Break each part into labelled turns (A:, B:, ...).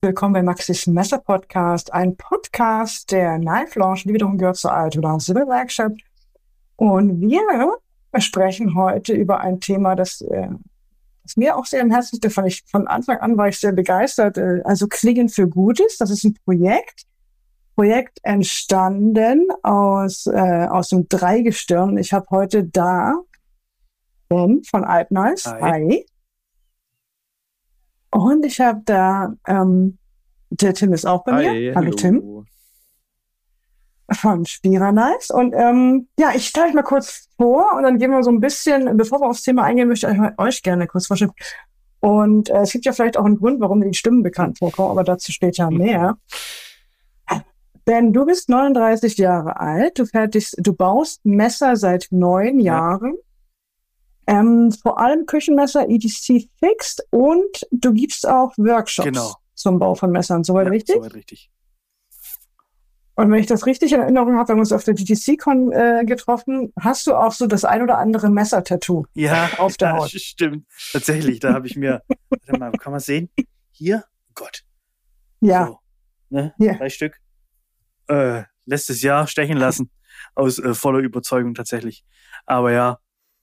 A: Willkommen bei Maxis Messer Podcast, ein Podcast der Knife Lounge, die wiederum gehört zur Alt- oder Civil Workshop. Und wir sprechen heute über ein Thema, das mir auch sehr am Herzen liegt. Von Anfang an war ich sehr begeistert. Also Klingen für Gutes, das ist ein Projekt entstanden aus dem Dreigestirn. Ich habe heute da Ben von Alpnice. Hi. Und ich habe da, der Tim ist auch bei mir. Hallo Tim. Von Spira-Nice. Und ich stelle euch mal kurz vor und dann gehen wir so ein bisschen, bevor wir aufs Thema eingehen, möchte ich euch gerne kurz vorstellen. Und es gibt ja vielleicht auch einen Grund, warum die Stimmen bekannt vorkommen, aber dazu steht ja mehr. Denn du bist 39 Jahre alt, du baust Messer seit 9 Jahren. Vor allem Küchenmesser, EDC Fixed, und du gibst auch Workshops zum Bau von Messern. Soweit richtig?
B: Soweit richtig.
A: Und wenn ich das richtig in Erinnerung habe, wir haben uns auf der GTC-Con getroffen, hast du auch so das ein oder andere Messer-Tattoo auf der Haut.
B: Stimmt. Tatsächlich, da habe ich mir, warte mal, kann man sehen? Hier? Oh Gott.
A: Ja.
B: So, ne? Ja. 3 Stück. Letztes Jahr stechen lassen. Aus voller Überzeugung tatsächlich. Aber ja,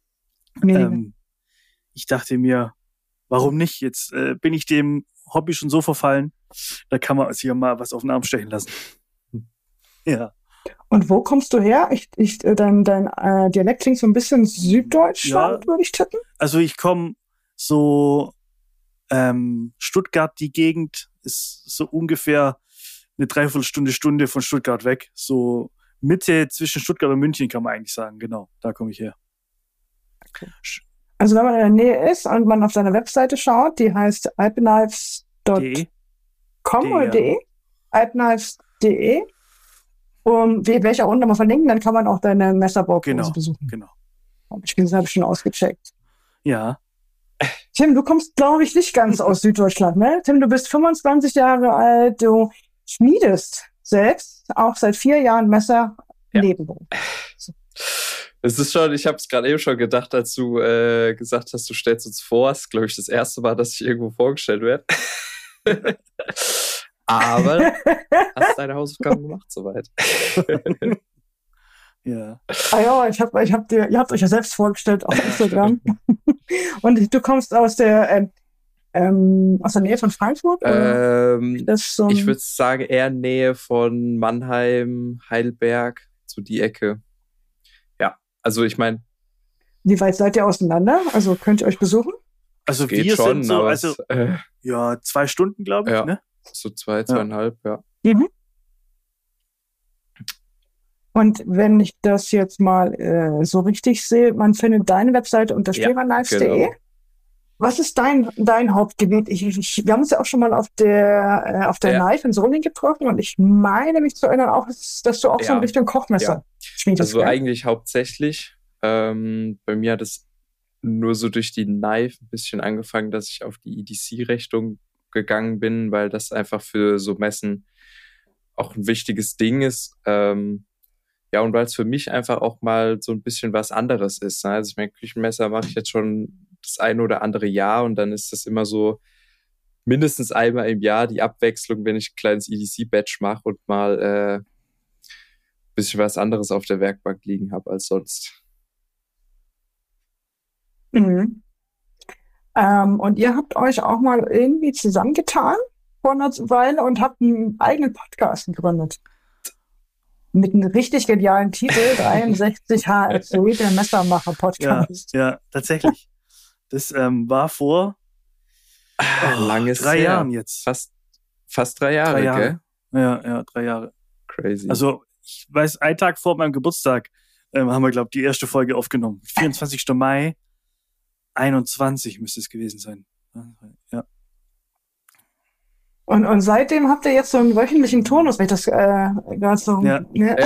B: ich dachte mir, warum nicht? Jetzt bin ich dem Hobby schon so verfallen, da kann man sich ja mal was auf den Arm stechen lassen. Ja.
A: Und wo kommst du her? Dein Dialekt klingt so ein bisschen Süddeutschland, würde ich tippen.
B: Also ich komme so Stuttgart, die Gegend ist so ungefähr eine Dreiviertelstunde von Stuttgart weg. So Mitte zwischen Stuttgart und München kann man eigentlich sagen. Genau, da komme ich her.
A: Okay. Also wenn man in der Nähe ist und man auf seine Webseite schaut, die heißt alpknives.com oder de? alpknives.de. Welcher Runde mal verlinken, dann kann man auch deine Messerbaukurse besuchen. Genau. Habe ich schon ausgecheckt.
B: Ja.
A: Tim, du kommst, glaube ich, nicht ganz aus Süddeutschland, ne? Tim, du bist 25 Jahre alt, du schmiedest selbst auch seit 4 Jahren Messer nebenberuflich.
C: Es ist schon, ich habe es gerade eben schon gedacht, als du gesagt hast, du stellst uns vor. Das ist, glaube ich, das erste Mal, dass ich irgendwo vorgestellt werde. Aber hast deine Hausaufgaben gemacht soweit.
B: Ja.
A: Ah ja, ihr habt euch ja selbst vorgestellt auf Instagram. Und du kommst aus der Nähe von Frankfurt?
C: Ich würde sagen, eher Nähe von Mannheim, Heidelberg, so die Ecke. Also ich meine...
A: Wie weit seid ihr auseinander? Also könnt ihr euch besuchen?
B: Also wir schon, sind so, 2 Stunden, glaube ich, ne?
C: So 2,5, ja.
A: Mhm. Und wenn ich das jetzt mal so richtig sehe, man findet deine Webseite unter spiranives.de. Genau. Was ist dein Hauptgebiet? Wir haben uns ja auch schon mal auf der Knife in Solingen getroffen und ich meine mich zu erinnern auch, dass du auch so in Richtung Kochmesser schmiedest.
C: Also eigentlich hauptsächlich. Bei mir hat es nur so durch die Knife ein bisschen angefangen, dass ich auf die EDC-Richtung gegangen bin, weil das einfach für so Messen auch ein wichtiges Ding ist. Und weil es für mich einfach auch mal so ein bisschen was anderes ist. Ne? Also ich meine, Küchenmesser mache ich jetzt schon das eine oder andere Jahr und dann ist das immer so mindestens einmal im Jahr die Abwechslung, wenn ich ein kleines EDC-Batch mache und mal ein bisschen was anderes auf der Werkbank liegen habe als sonst.
A: Mhm. Und ihr habt euch auch mal irgendwie zusammengetan vor einer Weile und habt einen eigenen Podcast gegründet. Mit einem richtig genialen Titel, 63 HFC, der Messermacher-Podcast.
B: Ja, tatsächlich. Das war vor
C: langes
B: 3 Jahren jetzt.
C: Fast 3 Jahre, gell?
B: Ja, 3 Jahre.
C: Crazy.
B: Also ich weiß, einen Tag vor meinem Geburtstag haben wir, glaube ich, die erste Folge aufgenommen. 24. Mai 21 müsste es gewesen sein. Ja.
A: Und seitdem habt ihr jetzt so einen wöchentlichen Turnus, wenn ich das gerade so...
B: Ja.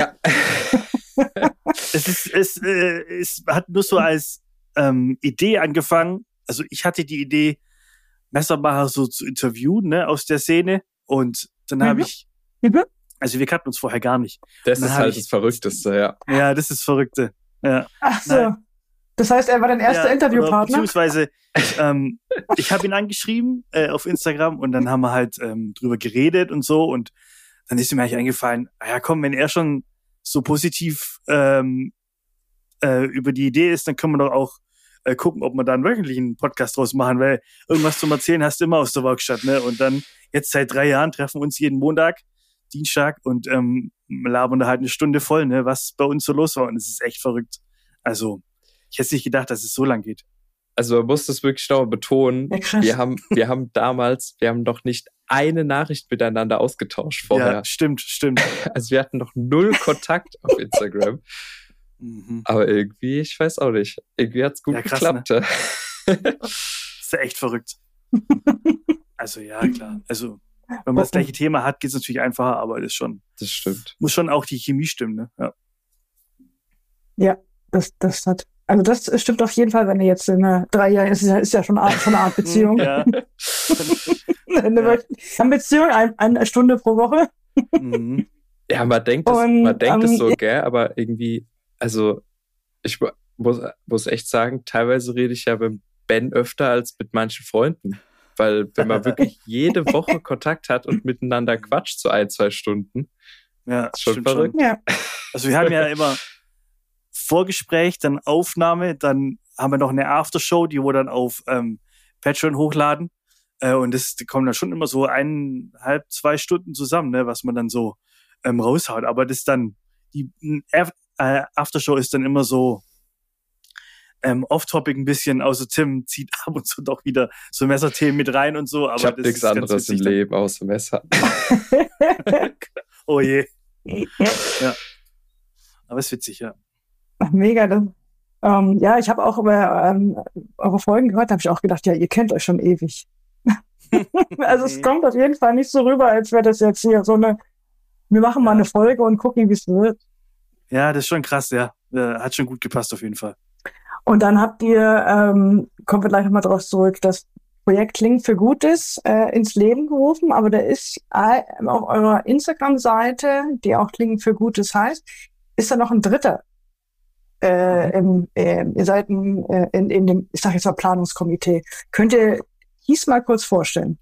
B: Es hat nur so als Idee angefangen. Also ich hatte die Idee, Messermacher so zu interviewen, ne, aus der Szene. Und dann habe ich... Also wir kannten uns vorher gar nicht.
C: Das ist halt das Verrückteste, ja.
B: Ja, das ist das Verrückte. Ja.
A: Ach so. Das heißt, er war dein erster Interviewpartner?
B: Beziehungsweise, ich habe ihn angeschrieben auf Instagram und dann haben wir halt drüber geredet und so und dann ist ihm eigentlich eingefallen, ja komm, wenn er schon so positiv über die Idee ist, dann können wir doch auch gucken, ob wir da einen wöchentlichen Podcast draus machen, weil irgendwas zum Erzählen hast du immer aus der Werkstatt, ne? Und dann jetzt seit 3 Jahren treffen wir uns jeden Montag, Dienstag und labern da halt eine Stunde voll, ne? Was bei uns so los war und es ist echt verrückt. Also ich hätte nicht gedacht, dass es so lang geht.
C: Also man muss das wirklich noch betonen. Wir haben noch nicht eine Nachricht miteinander ausgetauscht vorher.
B: Ja, stimmt.
C: Also wir hatten noch 0 Kontakt auf Instagram. Aber irgendwie, ich weiß auch nicht. Irgendwie hat's gut geklappt. Ne?
B: Ist ja echt verrückt. Also ja, klar. Also wenn man das gleiche Thema hat, geht's natürlich einfacher, aber das
C: stimmt.
B: Muss schon auch die Chemie stimmen, ne?
A: Ja, das hat. Also das stimmt auf jeden Fall, wenn ihr jetzt in 3 Jahren ist ja schon eine Art Beziehung.
B: Ja.
A: Eine Beziehung, eine Stunde pro Woche.
C: Ja, man denkt es so, gell? Aber irgendwie, also ich muss echt sagen, teilweise rede ich ja mit Ben öfter als mit manchen Freunden. Weil wenn man wirklich jede Woche Kontakt hat und miteinander quatscht, so 1-2 Stunden, ist schon verrückt.
B: Ja. Also wir haben ja immer Vorgespräch, dann Aufnahme, dann haben wir noch eine Aftershow, die wir dann auf Patreon hochladen. Und das kommen dann schon immer so 1,5-2 Stunden zusammen, ne, was man dann so raushaut. Aber das dann, die Aftershow ist dann immer so off-topic ein bisschen, außer Tim zieht ab und zu doch wieder so Messerthemen mit rein und so. Aber
C: ich habe nichts anderes im Leben außer Messer.
B: Oh je. Ja. Aber ist witzig, ja.
A: Mega. Ja, ich habe auch über eure Folgen gehört, habe ich auch gedacht, ja, ihr kennt euch schon ewig. Also es kommt auf jeden Fall nicht so rüber, als wäre das jetzt hier so wir machen mal eine Folge und gucken, wie es wird.
B: Ja, das ist schon krass, ja. Hat schon gut gepasst auf jeden Fall.
A: Und dann habt ihr, kommen wir gleich nochmal drauf zurück, das Projekt Klingt für Gutes ins Leben gerufen, aber da ist auf eurer Instagram-Seite, die auch Klingt für Gutes heißt, ist da noch ein dritter. Ihr seid in dem, ich sag jetzt mal, Planungskomitee. Könnt ihr Kies mal kurz vorstellen?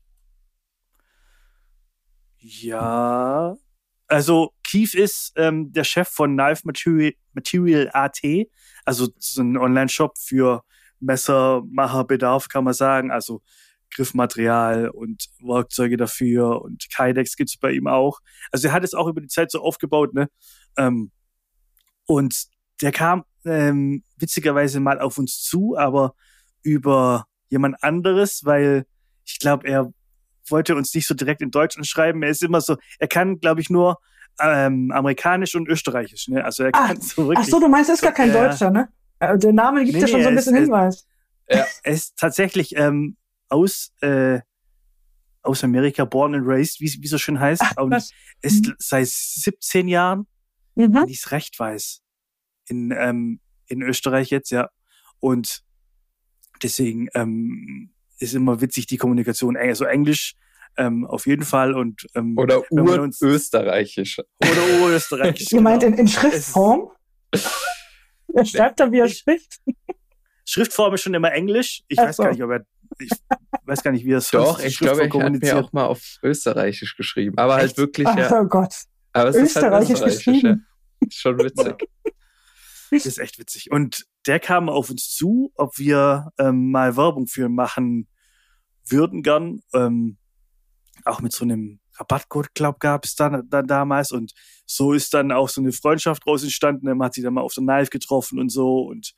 B: Ja, also Keith ist der Chef von Knife Material AT, also so ein Online-Shop für Messermacherbedarf, kann man sagen, also Griffmaterial und Werkzeuge dafür und Kydex gibt's bei ihm auch. Also er hat es auch über die Zeit so aufgebaut, ne? Und der kam witzigerweise mal auf uns zu, aber über jemand anderes, weil ich glaube, er wollte uns nicht so direkt in Deutsch anschreiben. Er ist immer so, er kann, glaube ich, nur Amerikanisch und Österreichisch, ne? Also er kann so wirklich.
A: Ach so, du meinst, er ist gar kein Deutscher, ne? Der Name gibt ja schon so ein bisschen Hinweis.
B: Er ist tatsächlich aus Amerika, born and raised, wie so schön heißt. Und ist seit 17 Jahren, wenn ich es recht weiß, in Österreich jetzt, ja. Und deswegen ist immer witzig die Kommunikation. Also Englisch auf jeden Fall und
C: oder Urösterreichisch.
B: Oder Urösterreichisch.
A: Ihr meint in Schriftform? Er schreibt da wie er spricht.
B: Schriftform ist schon immer Englisch. Ich weiß gar nicht, wie er es
C: Doch, ich glaube, ich habe mir auch mal auf Österreichisch geschrieben. Aber echt? Halt wirklich, ja.
A: Oh Gott.
C: Aber es
A: Österreichisch
C: ist halt
A: geschrieben.
C: Ja. Ist schon witzig.
B: Das ist echt witzig. Und der kam auf uns zu, ob wir mal Werbung für ihn machen würden gern. Auch mit so einem Rabattcode, glaube gab es dann damals. Und so ist dann auch so eine Freundschaft draus entstanden. Man hat sich dann mal auf der Knife getroffen und so. Und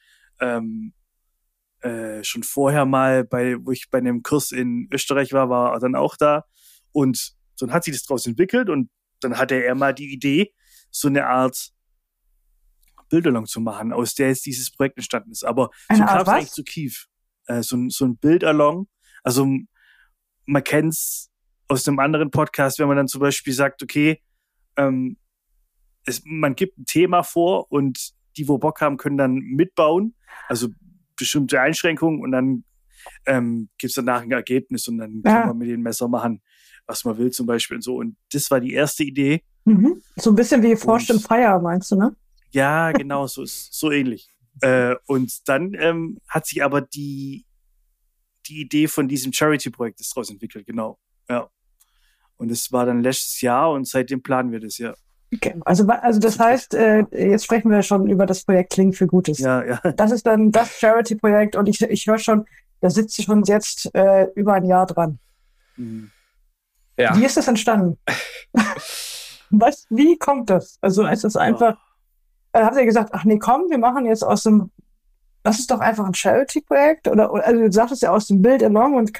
B: schon vorher mal, wo ich bei einem Kurs in Österreich war er dann auch da. Und so hat sich das draus entwickelt. Und dann hatte er mal die Idee, so eine Art Bilderlong zu machen, aus der jetzt dieses Projekt entstanden ist. Aber so kam es eigentlich zu Keith. So ein Bilderlong. Also man kennt's aus einem anderen Podcast, wenn man dann zum Beispiel sagt, okay, man gibt ein Thema vor und die, wo Bock haben, können dann mitbauen. Also bestimmte Einschränkungen und dann gibt's danach ein Ergebnis und dann kann man mit den Messer machen, was man will zum Beispiel und so. Und das war die erste Idee.
A: So ein bisschen wie Forged in Fire, meinst du, ne?
B: Ja, genau, so ähnlich. Und dann hat sich aber die Idee von diesem Charity-Projekt daraus entwickelt, genau. Ja. Und es war dann letztes Jahr und seitdem planen wir das, ja.
A: Okay. Also das heißt, jetzt sprechen wir schon über das Projekt Kling für Gutes.
B: Ja.
A: Das ist dann das Charity-Projekt und ich höre schon, da sitzt sie schon jetzt über ein Jahr dran.
B: Mhm.
C: Ja.
A: Wie ist das entstanden? Wie kommt das? Also ist das einfach, habt ihr gesagt, ach nee, komm, wir machen jetzt das ist doch einfach ein Charity-Projekt? Oder also du sagtest ja aus dem Bild along und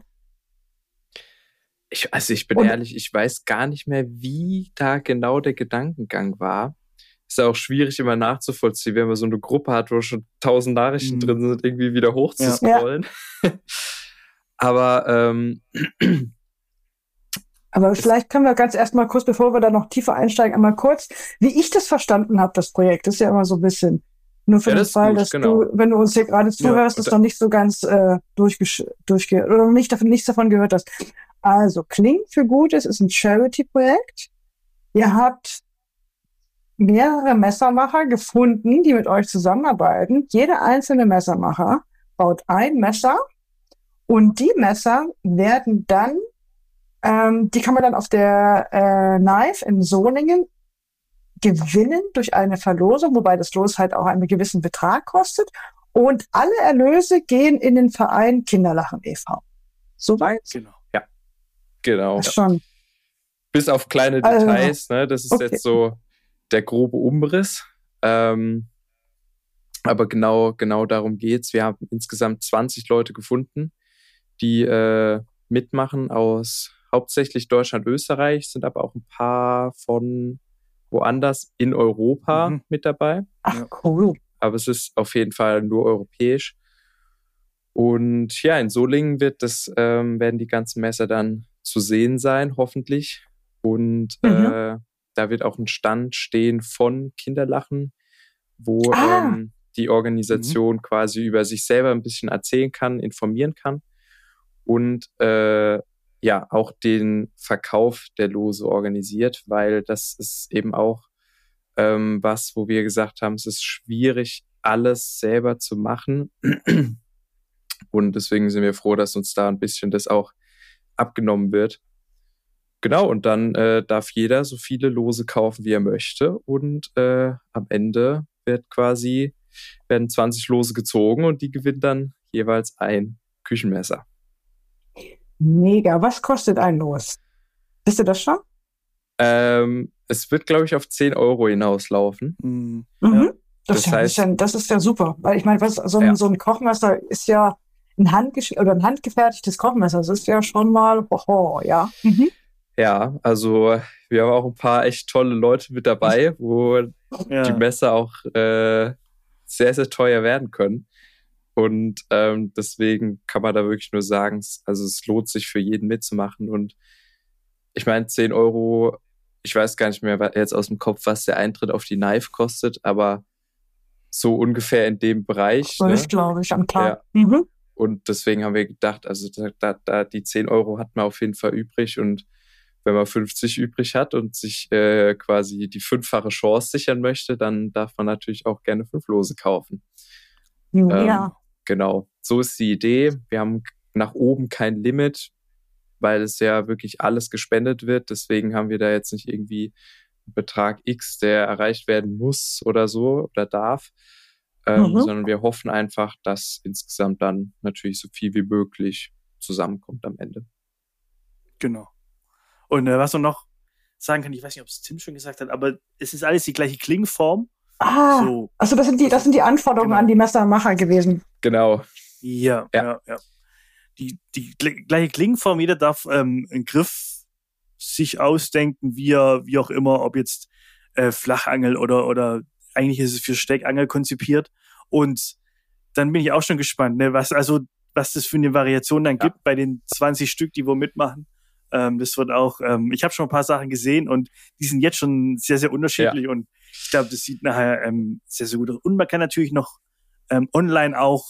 C: ich bin ehrlich, ich weiß gar nicht mehr, wie da genau der Gedankengang war. Ist ja auch schwierig immer nachzuvollziehen, wenn man so eine Gruppe hat, wo schon 1000 Nachrichten drin sind, irgendwie wieder hochzuscrollen. Ja.
A: Aber vielleicht können wir ganz erstmal kurz, bevor wir da noch tiefer einsteigen, einmal kurz, wie ich das verstanden habe, das Projekt. Das ist ja immer so ein bisschen, nur für den Fall, dass du, wenn du uns hier gerade zuhörst, das noch nicht so ganz oder nichts davon gehört hast. Also, Kling für Gutes ist ein Charity-Projekt. Ihr habt mehrere Messermacher gefunden, die mit euch zusammenarbeiten. Jeder einzelne Messermacher baut ein Messer und die Messer werden dann die kann man dann auf der Knife in Solingen gewinnen durch eine Verlosung, wobei das Los halt auch einen gewissen Betrag kostet. Und alle Erlöse gehen in den Verein Kinderlachen e.V. Soweit?
C: Genau. Ja, genau.
A: Das schon.
C: Bis auf kleine Details, ne? Das ist jetzt so der grobe Umriss. Aber genau darum geht's. Wir haben insgesamt 20 Leute gefunden, die mitmachen aus hauptsächlich Deutschland, Österreich, sind aber auch ein paar von woanders in Europa mit dabei.
A: Ach, cool.
C: Aber es ist auf jeden Fall nur europäisch. Und ja, in Solingen werden die ganzen Messer dann zu sehen sein, hoffentlich. Und da wird auch ein Stand stehen von Kinderlachen, wo die Organisation quasi über sich selber ein bisschen erzählen kann, informieren kann. Und auch den Verkauf der Lose organisiert, weil das ist eben auch wo wir gesagt haben, es ist schwierig, alles selber zu machen. Und deswegen sind wir froh, dass uns da ein bisschen das auch abgenommen wird. Genau, und dann darf jeder so viele Lose kaufen, wie er möchte. Und am Ende werden 20 Lose gezogen und die gewinnen dann jeweils ein Küchenmesser.
A: Mega. Was kostet ein Los? Wisst ihr das schon?
C: Es wird, glaube ich, auf 10 Euro hinauslaufen.
A: Mhm.
C: Ja.
A: Das ist ja super. Weil ich meine, so ein Kochmesser ist ja ein handgefertigtes Kochmesser. Das ist ja schon mal, ja. Mhm.
C: Ja, also wir haben auch ein paar echt tolle Leute mit dabei, wo die Messer auch sehr, sehr teuer werden können. Und deswegen kann man da wirklich nur sagen, es lohnt sich für jeden mitzumachen. Und ich meine, 10 Euro, ich weiß gar nicht mehr jetzt aus dem Kopf, was der Eintritt auf die Knife kostet, aber so ungefähr in dem Bereich.
A: 12, glaube ich, am Tag.
C: Ja. Mhm. Und deswegen haben wir gedacht, also da die 10 Euro hat man auf jeden Fall übrig. Und wenn man 50 übrig hat und sich quasi die 5-fache Chance sichern möchte, dann darf man natürlich auch gerne 5 Lose kaufen.
A: Ja.
C: Genau, so ist die Idee. Wir haben nach oben kein Limit, weil es ja wirklich alles gespendet wird. Deswegen haben wir da jetzt nicht irgendwie einen Betrag X, der erreicht werden muss oder so oder darf, sondern wir hoffen einfach, dass insgesamt dann natürlich so viel wie möglich zusammenkommt am Ende.
B: Genau. Und was man noch sagen kann, ich weiß nicht, ob es Tim schon gesagt hat, aber es ist alles die gleiche Klingenform.
A: Also das sind die Anforderungen an die Messermacher gewesen.
C: Genau.
B: Ja. Die gleiche Klingenform, jeder darf einen Griff sich ausdenken, wie auch immer, ob jetzt Flachangel oder eigentlich ist es für Steckangel konzipiert. Und dann bin ich auch schon gespannt, ne, was das für eine Variation dann gibt bei den 20 Stück, die wir mitmachen. Das wird auch, ich habe schon ein paar Sachen gesehen und die sind jetzt schon sehr, sehr unterschiedlich und ich glaube, das sieht nachher sehr, sehr gut aus. Und man kann natürlich noch online auch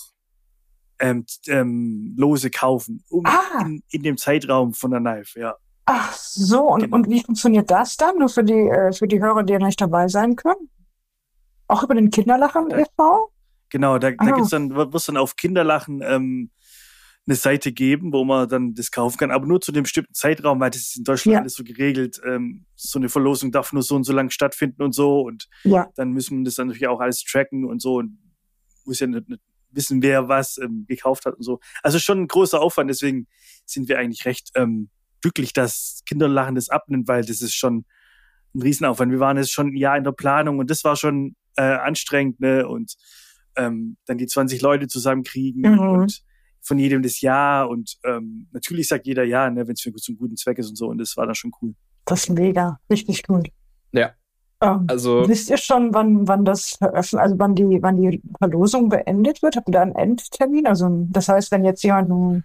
B: Lose kaufen, in dem Zeitraum von der Knife, ja.
A: Ach so, und wie funktioniert das dann? Nur für die Hörer, die nicht dabei sein können? Auch über den Kinderlachen e.V.?
B: Genau, da gibt's dann, wird's dann auf Kinderlachen eine Seite geben, wo man dann das kaufen kann, aber nur zu dem bestimmten Zeitraum, weil das ist in Deutschland alles so geregelt. So eine Verlosung darf nur so und so lang stattfinden und so, und dann müssen wir das dann natürlich auch alles tracken und so, und muss ja nicht wissen, wer was gekauft hat und so. Also schon ein großer Aufwand, deswegen sind wir eigentlich recht glücklich, dass Kinderlachen das abnimmt, weil das ist schon ein Riesenaufwand. Wir waren jetzt schon ein Jahr in der Planung und das war schon anstrengend, ne? Und dann die 20 Leute zusammenkriegen und von jedem das Jahr, und natürlich sagt jeder ja, ne, wenn es für einen guten Zweck ist und so, und das war dann schon cool.
A: Das ist mega, richtig cool.
C: Ja. Also
A: wisst ihr schon, wann das veröffentlicht, also wann die Verlosung beendet wird? Habt ihr da einen Endtermin? Also das heißt, wenn jetzt jemand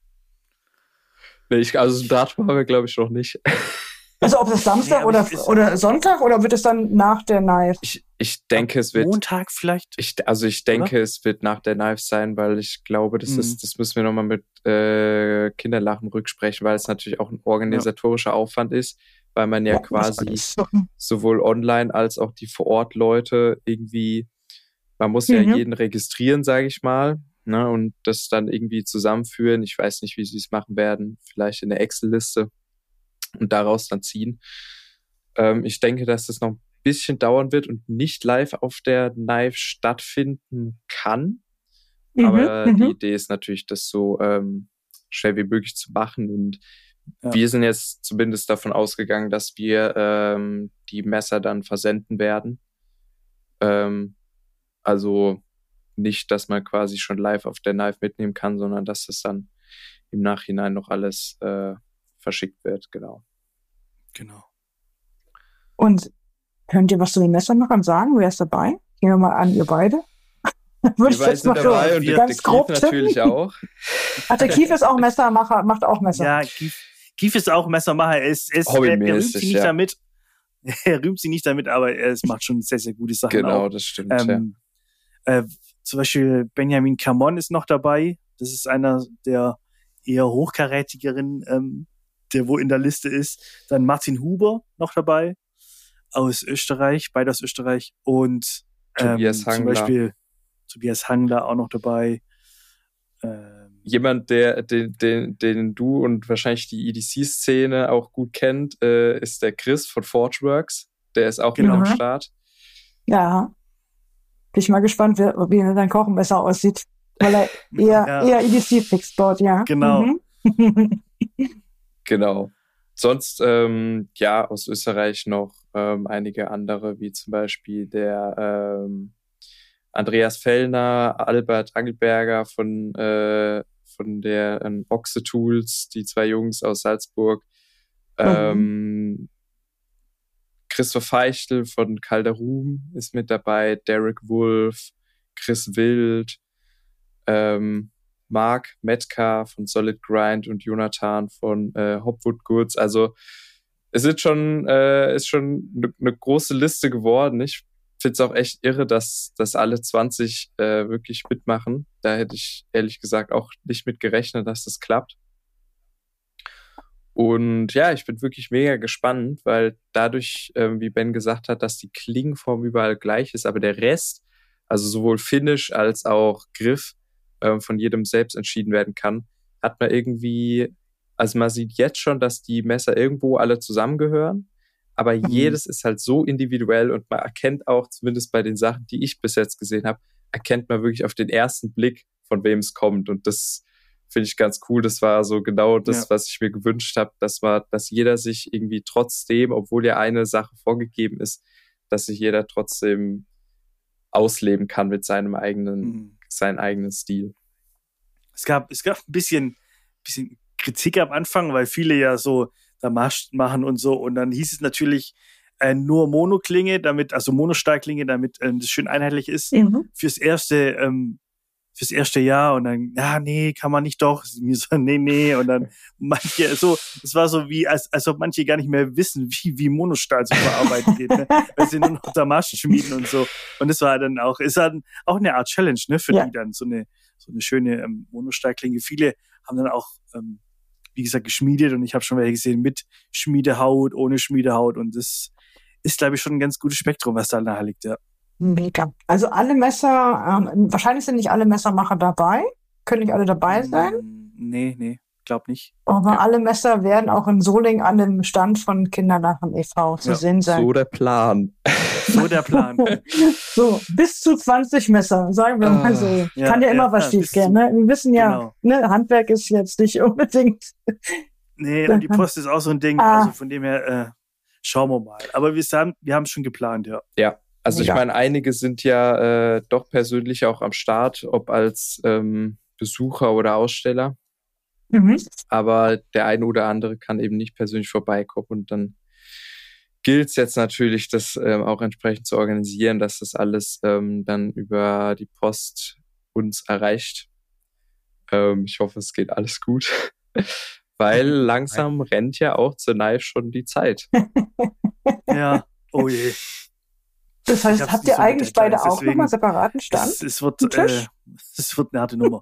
C: also Datum haben wir, glaube ich, noch nicht.
A: Also ob es Samstag oder Sonntag, oder wird es dann nach der Knife?
C: Ich denke, es wird
B: Montag vielleicht.
C: Ich denke, es wird nach der Knife sein, weil ich glaube, das müssen wir nochmal mit Kinderlachen rücksprechen, weil es natürlich auch ein organisatorischer Aufwand ist, weil man ja quasi sowohl online als auch die Vor-Ort-Leute irgendwie, man muss ja jeden registrieren, sage ich mal, ne, und das dann irgendwie zusammenführen. Ich weiß nicht, wie sie es machen werden, vielleicht in der Excel-Liste und daraus dann ziehen. Ich denke, dass das noch ein bisschen dauern wird und nicht live auf der Knife stattfinden kann. Aber die Idee ist natürlich, das so schnell wie möglich zu machen. Und wir sind jetzt zumindest davon ausgegangen, dass wir die Messer dann versenden werden. Also nicht, dass man quasi schon live auf der Knife mitnehmen kann, sondern dass das dann im Nachhinein noch alles verschickt wird, genau.
A: Und könnt ihr was zu den Messermachern sagen? Wer ist dabei? Gehen wir mal an, ihr beide.
C: Würde ich jetzt mal dabei, und ganz grob natürlich auch.
A: Ach, der Kief ist auch Messermacher, macht auch Messer.
B: Ja, Kief ist auch Messermacher. Er rühmt sie nicht damit. Er rühmt sie nicht damit, aber es macht schon sehr, sehr gute Sachen.
C: Genau,
B: auch.
C: Das stimmt.
B: Zum Beispiel Benjamin Camon ist noch dabei. Das ist einer der eher hochkarätigeren, der wo in der Liste ist. Dann Martin Huber noch dabei, aus Österreich, beide aus Österreich. Und
C: Tobias Hangler.
B: Zum Beispiel Tobias Hangler auch noch dabei.
C: Jemand, den du und wahrscheinlich die EDC-Szene auch gut kennt, ist der Chris von Forgeworks. Der ist auch mit am Start.
A: Ja. Bin ich mal gespannt, wie sein Kochenmesser aussieht. Weil er eher EDC-Fix baut, ja.
B: Genau.
C: Genau. Sonst, aus Österreich noch einige andere, wie zum Beispiel der Andreas Fellner, Albert Angelberger von der Ochse Tools, die zwei Jungs aus Salzburg, Christoph Feichtel von Calderum ist mit dabei, Derek Wolf, Chris Wild, Mark Metka von Solid Grind und Jonathan von Hopwood Goods. Also es ist schon eine große Liste geworden. Ich finde es auch echt irre, dass alle 20 wirklich mitmachen. Da hätte ich ehrlich gesagt auch nicht mit gerechnet, dass das klappt. Und ja, ich bin wirklich mega gespannt, weil dadurch, wie Ben gesagt hat, dass die Klingenform überall gleich ist, aber der Rest, also sowohl Finish als auch Griff, von jedem selbst entschieden werden kann, hat man irgendwie, also man sieht jetzt schon, dass die Messer irgendwo alle zusammengehören, aber jedes ist halt so individuell, und man erkennt auch, zumindest bei den Sachen, die ich bis jetzt gesehen habe, erkennt man wirklich auf den ersten Blick, von wem es kommt, und das finde ich ganz cool. Das war so genau das, was ich mir gewünscht habe, dass jeder sich irgendwie trotzdem, obwohl ja eine Sache vorgegeben ist, dass sich jeder trotzdem ausleben kann mit seinem eigenen Stil.
B: Es gab ein bisschen Kritik am Anfang, weil viele ja so da machen und so, und dann hieß es natürlich nur Monoklinge, also Monostahlklinge, damit das schön einheitlich ist fürs erste Jahr, und dann, nee, kann man nicht doch. Mir so, nee, und dann manche, so, es war so wie, als ob manche gar nicht mehr wissen, wie Monostahl zu verarbeiten geht, ne? Weil sie nur noch Damaschen schmieden und so. Und es war dann auch, auch eine Art Challenge, ne, für die dann so eine schöne Monostahlklinge. Viele haben dann auch, wie gesagt, geschmiedet, und ich habe schon welche gesehen mit Schmiedehaut, ohne Schmiedehaut, und das ist, glaube ich, schon ein ganz gutes Spektrum, was da nachher liegt, ja.
A: Mega. Also alle Messer, wahrscheinlich sind nicht alle Messermacher dabei, können nicht alle dabei sein.
B: Nee, glaub nicht.
A: Aber alle Messer werden auch in Solingen an dem Stand von Kinderlachen e.V. zu sehen sein.
C: So der Plan.
B: So der Plan.
A: So, bis zu 20 Messer, sagen wir mal so. Kann ja immer was schief gehen, ne? Wir wissen ja, ne, Handwerk ist jetzt nicht unbedingt.
B: Nee, und die Post ist auch so ein Ding, also von dem her schauen wir mal. Aber wir haben es schon geplant, ja.
C: Ja, also ich meine, einige sind ja doch persönlich auch am Start, ob als Besucher oder Aussteller. Aber der eine oder andere kann eben nicht persönlich vorbeikommen und dann gilt es jetzt natürlich, das auch entsprechend zu organisieren, dass das alles dann über die Post uns erreicht. Ich hoffe, es geht alles gut, weil langsam rennt ja auch zur Knife schon die Zeit.
B: Ja, oh je.
A: Das heißt, habt ihr eigentlich beide auch nochmal separaten Stand?
B: Es wird eine harte Nummer.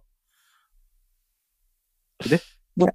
B: Bitte?
A: Ja.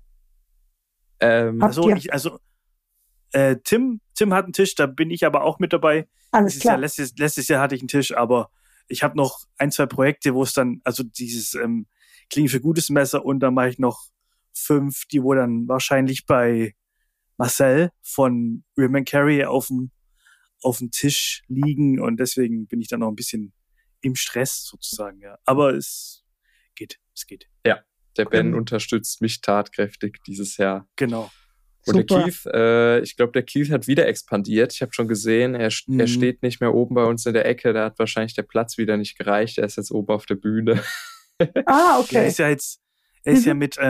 B: Tim hat einen Tisch, da bin ich aber auch mit dabei.
A: Alles klar.
B: Letztes Jahr hatte ich einen Tisch, aber ich habe noch 1, 2 Projekte, wo es dann, also dieses Klingen für gutes Messer und dann mache ich noch 5, die wo dann wahrscheinlich bei Marcel von Real Carry auf dem Tisch liegen und deswegen bin ich dann noch ein bisschen im Stress sozusagen, ja. Aber es geht.
C: Ja. Der Ben unterstützt mich tatkräftig dieses Jahr.
B: Genau.
C: Und der Keith, ich glaube, der Keith hat wieder expandiert. Ich habe schon gesehen, er steht nicht mehr oben bei uns in der Ecke. Da hat wahrscheinlich der Platz wieder nicht gereicht. Er ist jetzt oben auf der Bühne.
A: Okay.
B: Er ist ja mit,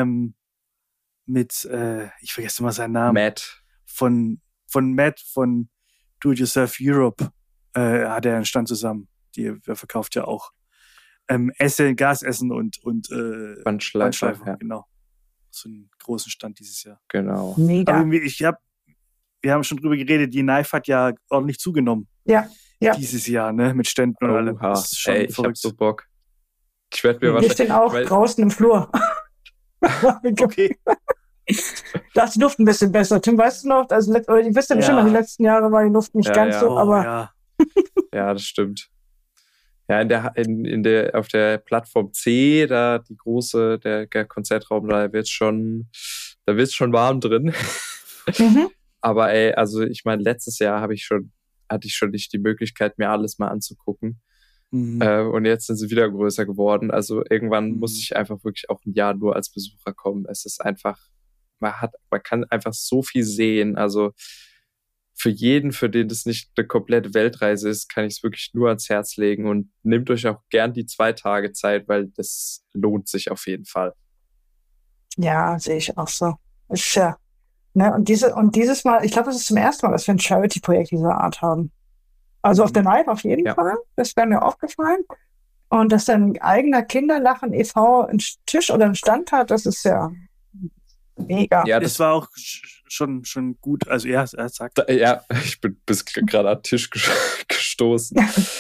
B: ich vergesse mal seinen Namen.
C: Matt.
B: Von Matt von Do It Yourself Europe hat er einen Stand zusammen. Er verkauft ja auch Gasessen und Bandschleifer, genau. So einen großen Stand dieses Jahr.
C: Genau.
A: Mega.
B: Aber wir haben schon drüber geredet, die Knife hat ja ordentlich zugenommen.
A: Ja.
B: Dieses Jahr, ne, mit Ständen und allem.
C: Das ist schon ich hab so Bock. Ich werde mir
A: wahrscheinlich... Wir stehen auch draußen im Flur.
B: Okay.
A: Da ist die Luft ein bisschen besser. Tim, weißt du noch? Also, ihr wisst ja bestimmt, die letzten Jahre war die Luft nicht ganz so, aber...
B: Ja.
C: Ja, das stimmt. Ja, auf der Plattform C, da die große, der Konzertraum, da wird's schon warm drin. Aber also ich meine, letztes Jahr hatte ich schon nicht die Möglichkeit, mir alles mal anzugucken. Und jetzt sind sie wieder größer geworden. Also irgendwann muss ich einfach wirklich auch ein Jahr nur als Besucher kommen. Es ist einfach, man kann einfach so viel sehen. Also für jeden, für den das nicht eine komplette Weltreise ist, kann ich es wirklich nur ans Herz legen und nehmt euch auch gern die 2 Tage Zeit, weil das lohnt sich auf jeden Fall.
A: Ja, sehe ich auch so. Ist ja, ne, und dieses Mal, ich glaube, das ist zum ersten Mal, dass wir ein Charity-Projekt dieser Art haben. Also auf der Knife auf jeden Fall, das wäre mir aufgefallen. Und dass dann ein eigener Kinderlachen e.V. einen Tisch oder einen Stand hat, das ist ja mega.
B: Ja, das war auch schon gut. Also er sagt.
C: Ja, ich bin bis gerade am Tisch gestoßen.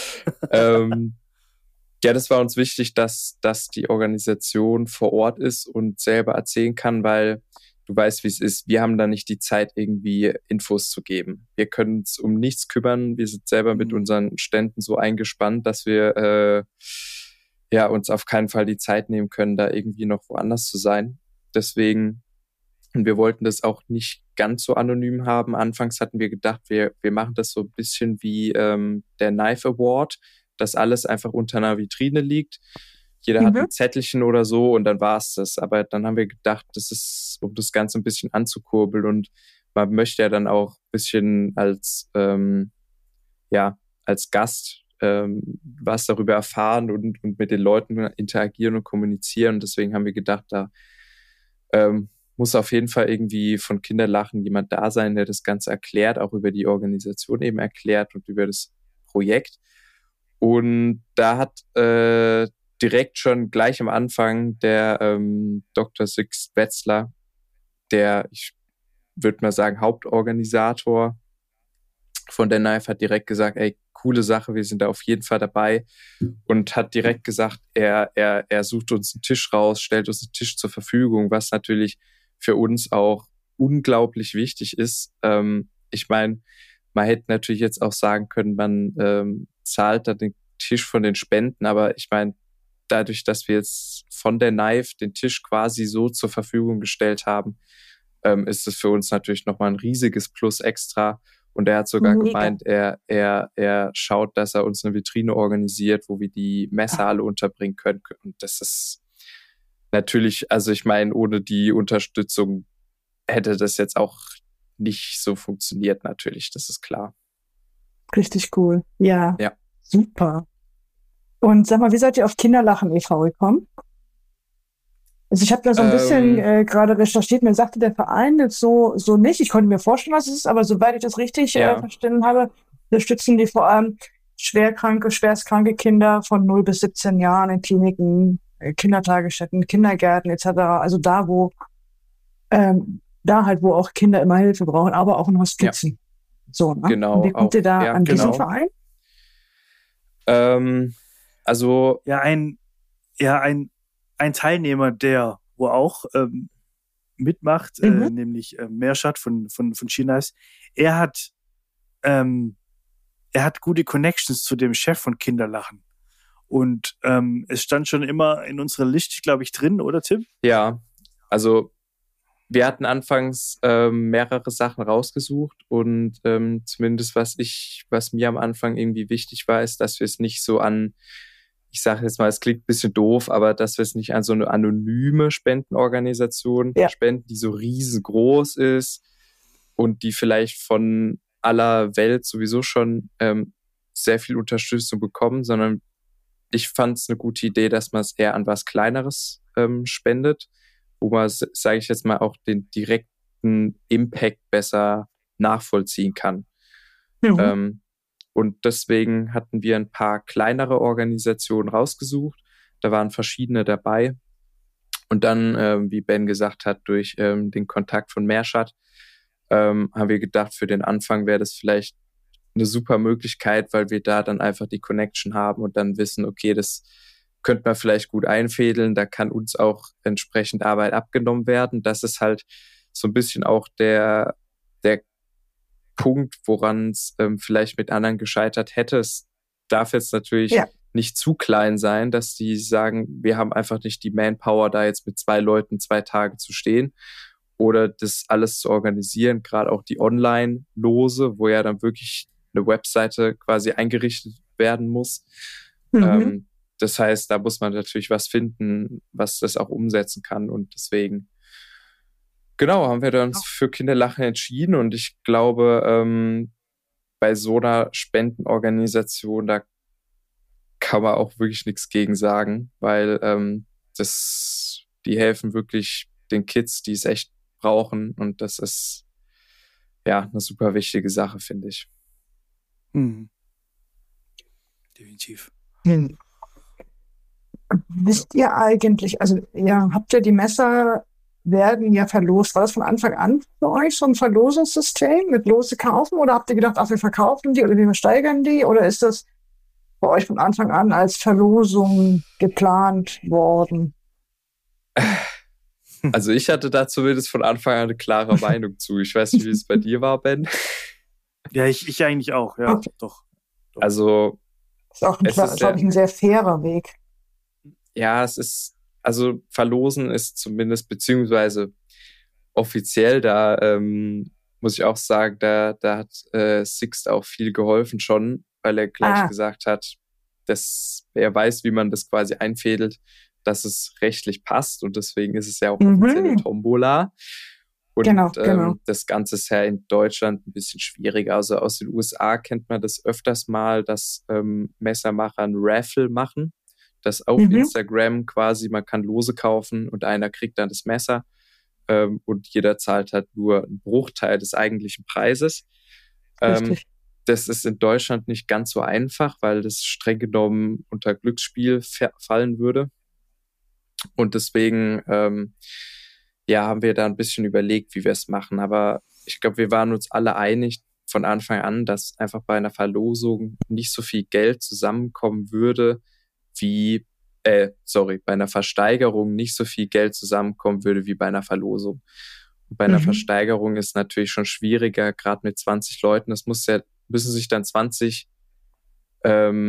C: Ja, das war uns wichtig, dass die Organisation vor Ort ist und selber erzählen kann, weil du weißt, wie es ist. Wir haben da nicht die Zeit, irgendwie Infos zu geben. Wir können uns um nichts kümmern. Wir sind selber mit unseren Ständen so eingespannt, dass wir uns auf keinen Fall die Zeit nehmen können, da irgendwie noch woanders zu sein. Deswegen, und wir wollten das auch nicht ganz so anonym haben. Anfangs hatten wir gedacht, wir machen das so ein bisschen wie der Knife Award, dass alles einfach unter einer Vitrine liegt. Jeder hat ein Zettelchen oder so und dann war es das. Aber dann haben wir gedacht, das ist, um das Ganze ein bisschen anzukurbeln und man möchte ja dann auch ein bisschen als Gast was darüber erfahren und mit den Leuten interagieren und kommunizieren. Und deswegen haben wir gedacht, da muss auf jeden Fall irgendwie von Kinderlachen jemand da sein, der das Ganze erklärt, auch über die Organisation eben erklärt und über das Projekt. Und da hat direkt schon gleich am Anfang der Dr. Sixt Wetzler, der, ich würde mal sagen, Hauptorganisator von der Knife, hat direkt gesagt, ey, coole Sache, wir sind da auf jeden Fall dabei, und hat direkt gesagt, er sucht uns einen Tisch raus, stellt uns einen Tisch zur Verfügung, was natürlich für uns auch unglaublich wichtig ist. Ich meine, man hätte natürlich jetzt auch sagen können, man zahlt dann Tisch von den Spenden, aber ich meine, dadurch, dass wir jetzt von der Knife den Tisch quasi so zur Verfügung gestellt haben, ist es für uns natürlich nochmal ein riesiges Plus extra. Und er hat sogar gemeint, er schaut, dass er uns eine Vitrine organisiert, wo wir die Messer alle unterbringen können. Und das ist natürlich, also ich meine, ohne die Unterstützung hätte das jetzt auch nicht so funktioniert, natürlich, das ist klar.
A: Richtig cool. Ja.
C: Ja.
A: Super. Und sag mal, wie seid ihr auf Kinderlachen e.V. gekommen? Also ich habe da so ein bisschen gerade recherchiert, mir sagte der Verein jetzt so nicht. Ich konnte mir vorstellen, was es ist, aber soweit ich das richtig verstanden habe, unterstützen die vor allem schwerstkranke Kinder von 0 bis 17 Jahren in Kliniken, Kindertagesstätten, Kindergärten etc. Also da, wo wo auch Kinder immer Hilfe brauchen, aber auch in Hospizen. Ja. So, ne?
C: Genau.
A: Und wie kommt ihr da an diesen Verein?
B: Also ein Teilnehmer, wo auch mitmacht, nämlich Meerschat von She-Knives, er hat gute Connections zu dem Chef von Kinderlachen. Und es stand schon immer in unserer Liste, glaube ich, drin, oder Tim?
C: Ja, also wir hatten anfangs mehrere Sachen rausgesucht und zumindest was mir am Anfang irgendwie wichtig war, ist, dass wir es nicht so an, ich sage jetzt mal, es klingt ein bisschen doof, aber dass wir es nicht an so eine anonyme Spendenorganisation spenden, die so riesengroß ist und die vielleicht von aller Welt sowieso schon sehr viel Unterstützung bekommen, sondern ich fand es eine gute Idee, dass man es eher an was Kleineres spendet, wo man, sage ich jetzt mal, auch den direkten Impact besser nachvollziehen kann. Mhm. Und deswegen hatten wir ein paar kleinere Organisationen rausgesucht. Da waren verschiedene dabei. Und dann, wie Ben gesagt hat, durch den Kontakt von Meerschat, haben wir gedacht, für den Anfang wäre das vielleicht eine super Möglichkeit, weil wir da dann einfach die Connection haben und dann wissen, okay, das könnte man vielleicht gut einfädeln, da kann uns auch entsprechend Arbeit abgenommen werden. Das ist halt so ein bisschen auch der Punkt, woran es vielleicht mit anderen gescheitert hätte. Es darf jetzt natürlich nicht zu klein sein, dass die sagen, wir haben einfach nicht die Manpower, da jetzt mit 2 Leuten 2 Tage zu stehen oder das alles zu organisieren, gerade auch die Online-Lose, wo ja dann wirklich eine Webseite quasi eingerichtet werden muss. Mhm. Das heißt, da muss man natürlich was finden, was das auch umsetzen kann. Und deswegen, genau, haben wir uns für Kinderlachen entschieden. Und ich glaube, bei so einer Spendenorganisation, da kann man auch wirklich nichts gegen sagen, weil die helfen wirklich den Kids, die es echt brauchen. Und das ist ja eine super wichtige Sache, finde ich.
B: Mhm. Definitiv.
A: Wisst ihr eigentlich, also habt ihr die Messer, werden ja verlost. War das von Anfang an für euch so ein Verlosungssystem mit Lose kaufen oder habt ihr gedacht, wir verkaufen die oder wir steigern die oder ist das bei euch von Anfang an als Verlosung geplant worden?
C: Also ich hatte da zumindest von Anfang an eine klare Meinung zu. Ich weiß nicht, wie es bei dir war, Ben.
B: Ja, ich eigentlich auch, ja, okay. Doch.
C: Also
A: ist auch glaube ich, ein sehr fairer Weg.
C: Ja, also Verlosen ist zumindest, beziehungsweise offiziell, da muss ich auch sagen, da hat Sixt auch viel geholfen schon, weil er gleich gesagt hat, dass er weiß, wie man das quasi einfädelt, dass es rechtlich passt und deswegen ist es ja auch offizielle Tombola. Und genau. Das Ganze ist ja in Deutschland ein bisschen schwieriger. Also aus den USA kennt man das öfters mal, dass Messermacher ein Raffle machen. Das auf Instagram quasi, man kann Lose kaufen und einer kriegt dann das Messer und jeder zahlt halt nur einen Bruchteil des eigentlichen Preises. Das ist in Deutschland nicht ganz so einfach, weil das streng genommen unter Glücksspiel fallen würde. Und deswegen haben wir da ein bisschen überlegt, wie wir es machen. Aber ich glaube, wir waren uns alle einig von Anfang an, dass einfach bei einer Verlosung nicht so viel Geld zusammenkommen würde, bei einer Versteigerung nicht so viel Geld zusammenkommen würde wie bei einer Verlosung. Und bei einer Versteigerung ist natürlich schon schwieriger, gerade mit 20 Leuten. Müssen sich dann 20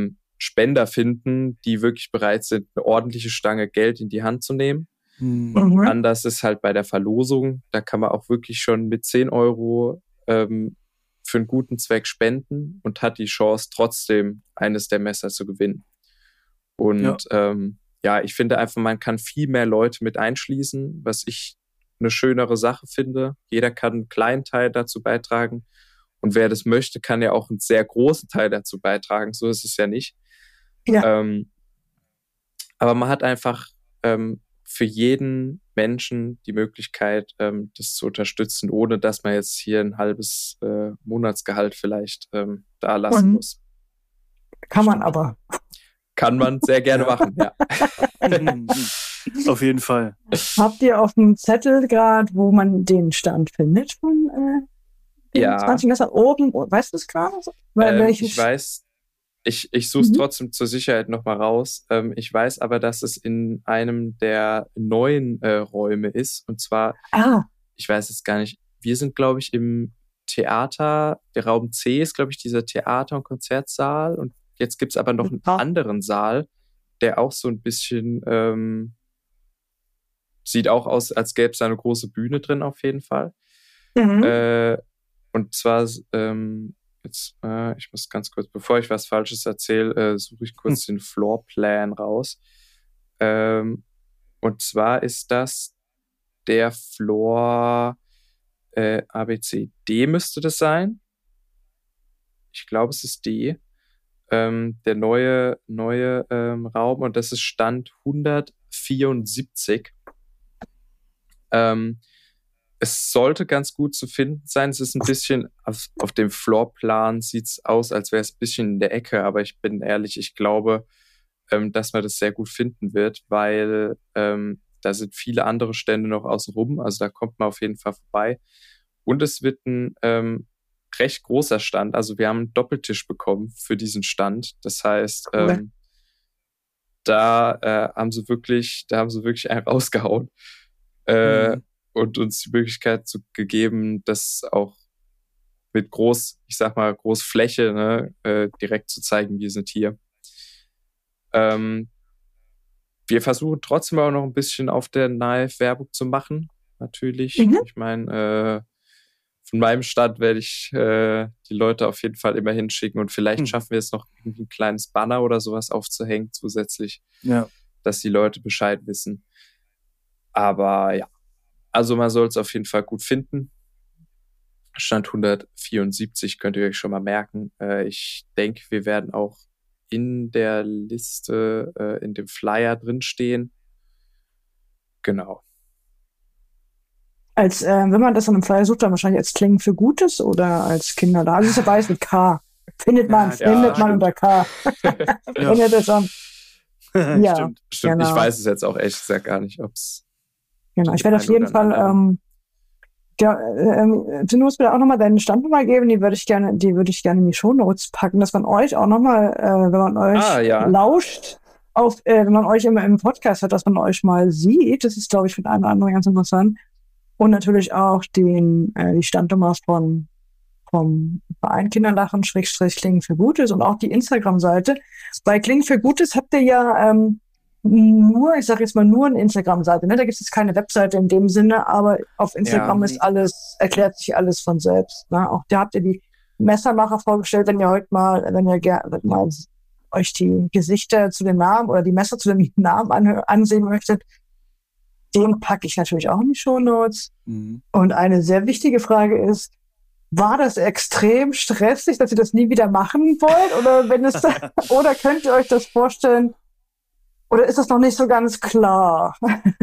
C: Spender finden, die wirklich bereit sind, eine ordentliche Stange Geld in die Hand zu nehmen. Anders ist halt bei der Verlosung, da kann man auch wirklich schon mit 10 Euro für einen guten Zweck spenden und hat die Chance, trotzdem eines der Messer zu gewinnen. Und ich finde einfach, man kann viel mehr Leute mit einschließen, was ich eine schönere Sache finde. Jeder kann einen kleinen Teil dazu beitragen. Und wer das möchte, kann ja auch einen sehr großen Teil dazu beitragen. So ist es ja nicht. Ja. Aber man hat einfach für jeden Menschen die Möglichkeit, das zu unterstützen, ohne dass man jetzt hier ein halbes Monatsgehalt vielleicht da lassen muss.
A: Kann man aber.
C: Kann man sehr gerne machen, ja.
B: Auf jeden Fall.
A: Habt ihr auf dem Zettel gerade, wo man den Stand findet von 20 Messer oben? Weißt du es gerade?
C: Ich weiß, ich suche es trotzdem zur Sicherheit nochmal raus. Ich weiß aber, dass es in einem der neuen Räume ist. Und zwar, ich weiß es gar nicht, wir sind, glaube ich, im Theater, der Raum C ist, glaube ich, dieser Theater- und Konzertsaal. Und jetzt gibt es aber noch einen anderen Saal, der auch so ein bisschen sieht auch aus, als gäbe es da eine große Bühne drin auf jeden Fall. Und zwar ich muss ganz kurz, bevor ich was Falsches erzähle, suche ich kurz den Floorplan raus. Und zwar ist das der Floor A, B, C, D müsste das sein. Ich glaube, es ist D. Der neue Raum, und das ist Stand 174. Es sollte ganz gut zu finden sein. Es ist ein bisschen, auf dem Floorplan sieht es aus, als wäre es ein bisschen in der Ecke, aber ich bin ehrlich, ich glaube, dass man das sehr gut finden wird, weil da sind viele andere Stände noch außen rum, also da kommt man auf jeden Fall vorbei. Und es wird ein recht großer Stand, also wir haben einen Doppeltisch bekommen für diesen Stand. Das heißt, da haben sie wirklich einen rausgehauen. Und uns die Möglichkeit gegeben, das auch mit Großfläche, ne, direkt zu zeigen, wir sind hier. Wir versuchen trotzdem auch noch ein bisschen auf der Knife Werbung zu machen, natürlich. Ich meine, von meinem Stand werde ich die Leute auf jeden Fall immer hinschicken und vielleicht schaffen wir es noch, irgendwie ein kleines Banner oder sowas aufzuhängen zusätzlich, dass die Leute Bescheid wissen. Aber ja, also man soll es auf jeden Fall gut finden. Stand 174 könnt ihr euch schon mal merken. Ich denke, wir werden auch in der Liste, in dem Flyer drinstehen. Genau.
A: Wenn man das an einem Flyer sucht, dann wahrscheinlich als Klingen für Gutes oder als Kinder da. Also es ist dabei mit K. Findet man unter K. Wenn ihr das schon.
C: Ja, stimmt. Genau. Ich weiß es jetzt auch ehrlich gesagt gar nicht, ob es.
A: Genau, ich werde auf jeden Fall, du musst mir auch nochmal deine Standnummer geben, die würde ich gerne in die Shownotes packen, dass man euch auch nochmal, wenn man euch lauscht, wenn man euch immer im Podcast hat, dass man euch mal sieht. Das ist, glaube ich, für den einen oder anderen ganz interessant. Und natürlich auch die Standnummer vom Verein Kinderlachen / Klingen für Gutes und auch die Instagram-Seite. Bei Klingen für Gutes habt ihr ja nur eine Instagram-Seite, ne? Da gibt es jetzt keine Webseite in dem Sinne, aber auf Instagram erklärt sich alles von selbst. Ne? Auch da habt ihr die Messermacher vorgestellt, wenn ihr euch die Gesichter zu den Namen oder die Messer zu den Namen ansehen möchtet, den packe ich natürlich auch in die Shownotes. Und eine sehr wichtige Frage ist, war das extrem stressig, dass ihr das nie wieder machen wollt? Oder könnt ihr euch das vorstellen? Oder ist das noch nicht so ganz klar?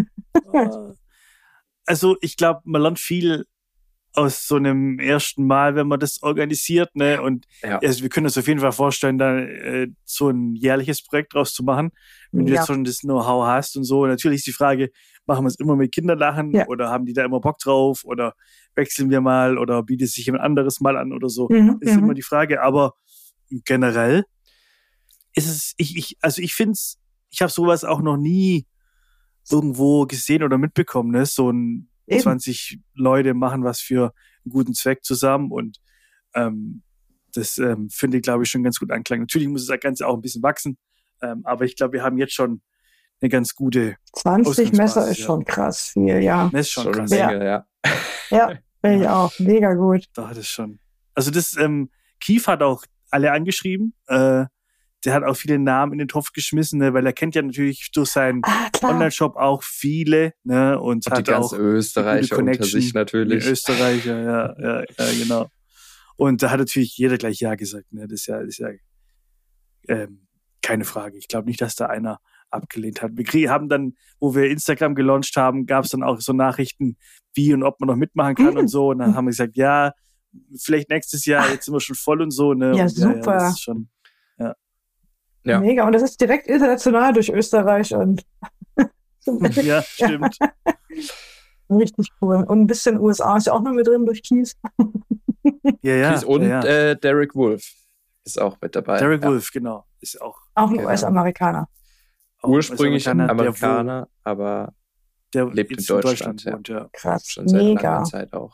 B: Also ich glaube, man lernt viel aus so einem ersten Mal, wenn man das organisiert, ne? Und also wir können uns auf jeden Fall vorstellen, da so ein jährliches Projekt draus zu machen, wenn du jetzt schon das Know-how hast und so. Und natürlich ist die Frage, machen wir es immer mit Kinderlachen oder haben die da immer Bock drauf oder wechseln wir mal oder bietet sich jemand anderes mal an oder so. Ist immer die Frage. Aber generell ist es, ich finde es, ich habe sowas auch noch nie irgendwo gesehen oder mitbekommen, ne? So ein 20 Leute machen was für einen guten Zweck zusammen und Das finde ich, glaube ich, schon ganz gut anklang. Natürlich muss das Ganze auch ein bisschen wachsen, aber ich glaube, wir haben jetzt schon eine ganz gute
A: 20 Messer ist schon krass viel, ja.
B: Das ist schon krass.
C: Eine Menge, ja.
A: Ja, bin ich auch. Mega gut.
B: Doch, das schon. Also das, Keith hat auch alle angeschrieben. Der hat auch viele Namen in den Topf geschmissen, ne, weil er kennt ja natürlich durch seinen Online-Shop auch viele, ne, und hat
C: die ganzen
B: auch
C: Österreicher unter sich natürlich.
B: Die Österreicher, ja, genau. Und da hat natürlich jeder gleich Ja gesagt, ne, das ist ja keine Frage. Ich glaube nicht, dass da einer abgelehnt hat. Wir haben dann, wo wir Instagram gelauncht haben, gab es dann auch so Nachrichten, wie und ob man noch mitmachen kann und so. Und dann haben wir gesagt, ja, vielleicht nächstes Jahr, jetzt sind wir schon voll und so, ne.
A: Ja,
B: und
A: super.
B: Ja, das ist schon,
C: ja.
A: Mega. Und das ist direkt international durch Österreich und
B: ja, stimmt.
A: Richtig cool. Und ein bisschen USA ist ja auch noch mit drin durch Keith.
B: Ja.
C: Keith und Derek Wolf ist auch mit dabei.
B: Derek Wolf, genau. Ist auch
A: ein US-Amerikaner.
C: Ursprünglich Amerikaner, aber der lebt in Deutschland.
B: Wohnt, ja.
A: Krass.
C: Schon seit
A: Mega.
C: langer Zeit auch.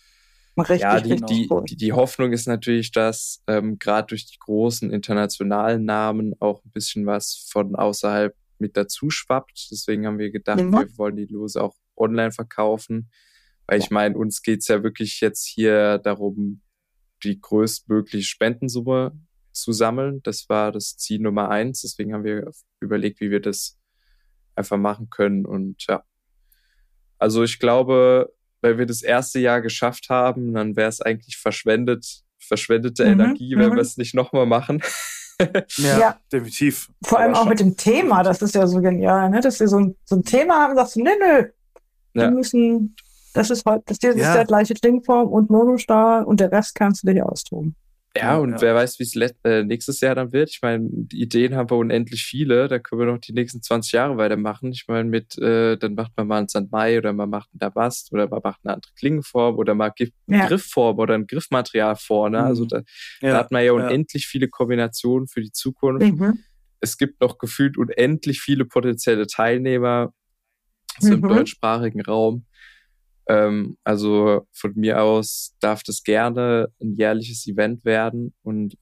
A: Richtig,
C: die Hoffnung ist natürlich, dass gerade durch die großen internationalen Namen auch ein bisschen was von außerhalb mit dazu schwappt. Deswegen haben wir gedacht, wir wollen die Lose auch online verkaufen. Weil ich meine, uns geht's ja wirklich jetzt hier darum, die größtmögliche Spendensumme zu sammeln. Das war das Ziel Nummer 1. Deswegen haben wir überlegt, wie wir das einfach machen können. Und ja, also ich glaube, weil wir das erste Jahr geschafft haben, dann wäre es eigentlich verschwendete Energie, wenn wir es nicht nochmal machen.
B: Ja, definitiv.
A: Vor allem auch mit dem Thema, das ist ja so genial, ne? Dass wir so ein Thema haben und sagst, nö, wir müssen, das ist der gleiche Klingform und Monostahl und der Rest kannst du dich austoben.
C: Ja, und wer weiß, wie es nächstes Jahr dann wird. Ich meine, die Ideen haben wir unendlich viele. Da können wir noch die nächsten 20 Jahre weitermachen. Ich meine, dann macht man mal einen St. Mai oder man macht einen Damast oder man macht eine andere Klingenform oder man gibt eine Griffform oder ein Griffmaterial vor. Ne? Also da hat man ja unendlich viele Kombinationen für die Zukunft. Es gibt noch gefühlt unendlich viele potenzielle Teilnehmer im deutschsprachigen Raum. Also von mir aus darf das gerne ein jährliches Event werden und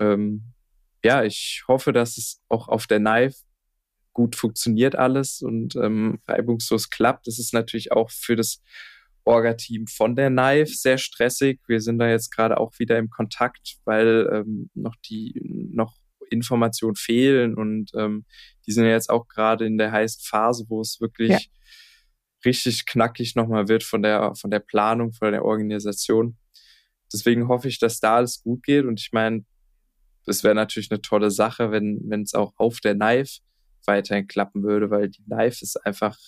C: ich hoffe, dass es auch auf der Knife gut funktioniert alles und reibungslos klappt. Das ist natürlich auch für das Orga-Team von der Knife sehr stressig. Wir sind da jetzt gerade auch wieder im Kontakt, weil noch Informationen fehlen und die sind jetzt auch gerade in der heißen Phase, wo es wirklich richtig knackig nochmal wird von der Planung, von der Organisation. Deswegen hoffe ich, dass da alles gut geht. Und ich meine, das wäre natürlich eine tolle Sache, wenn es auch auf der Knife weiterhin klappen würde, weil die Knife ist einfach,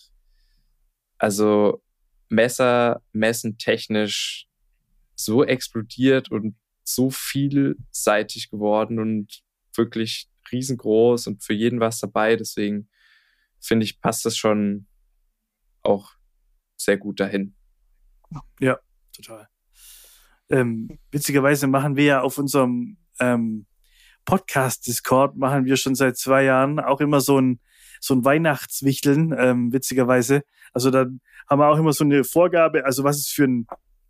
C: also Messen technisch so explodiert und so vielseitig geworden und wirklich riesengroß und für jeden was dabei. Deswegen finde ich, passt das schon auch sehr gut dahin.
B: Ja, total. Witzigerweise machen wir ja auf unserem Podcast-Discord machen wir schon seit 2 Jahren auch immer so ein Weihnachtswichteln, witzigerweise. Also dann haben wir auch immer so eine Vorgabe, also was es für ein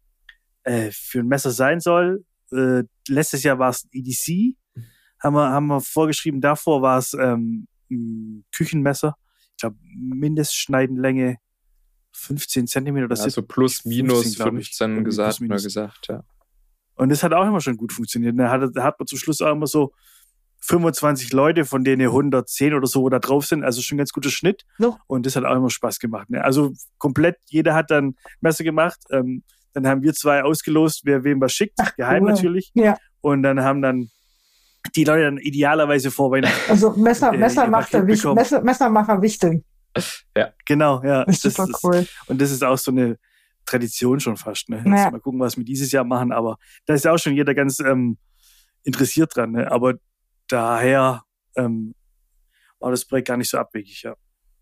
B: Messer sein soll. Letztes Jahr war es EDC, haben wir vorgeschrieben, davor war es ein Küchenmesser. Ich glaube, Mindestschneidenlänge 15 Zentimeter oder
C: also plus minus
B: 15
C: gesagt, ja.
B: Und das hat auch immer schon gut funktioniert. Da hat man zum Schluss auch immer so 25 Leute, von denen 110 oder so da drauf sind. Also schon ein ganz guter Schnitt. Ja. Und das hat auch immer Spaß gemacht. Ne? Also komplett, jeder hat dann Messer gemacht. Dann haben wir 2 ausgelost, wer wem was schickt. Geheim natürlich.
A: Ja.
B: Und dann haben dann die Leute dann idealerweise vor Weihnachten.
A: Also Messermacher wichteln.
C: Ja.
B: Genau, ja.
A: Das ist super cool.
B: Und das ist auch so eine Tradition schon fast. Ne?
A: Ja.
B: Mal gucken, was wir dieses Jahr machen. Aber da ist ja auch schon jeder ganz interessiert dran. Ne? Aber daher war das Projekt gar nicht so abwegig, ja.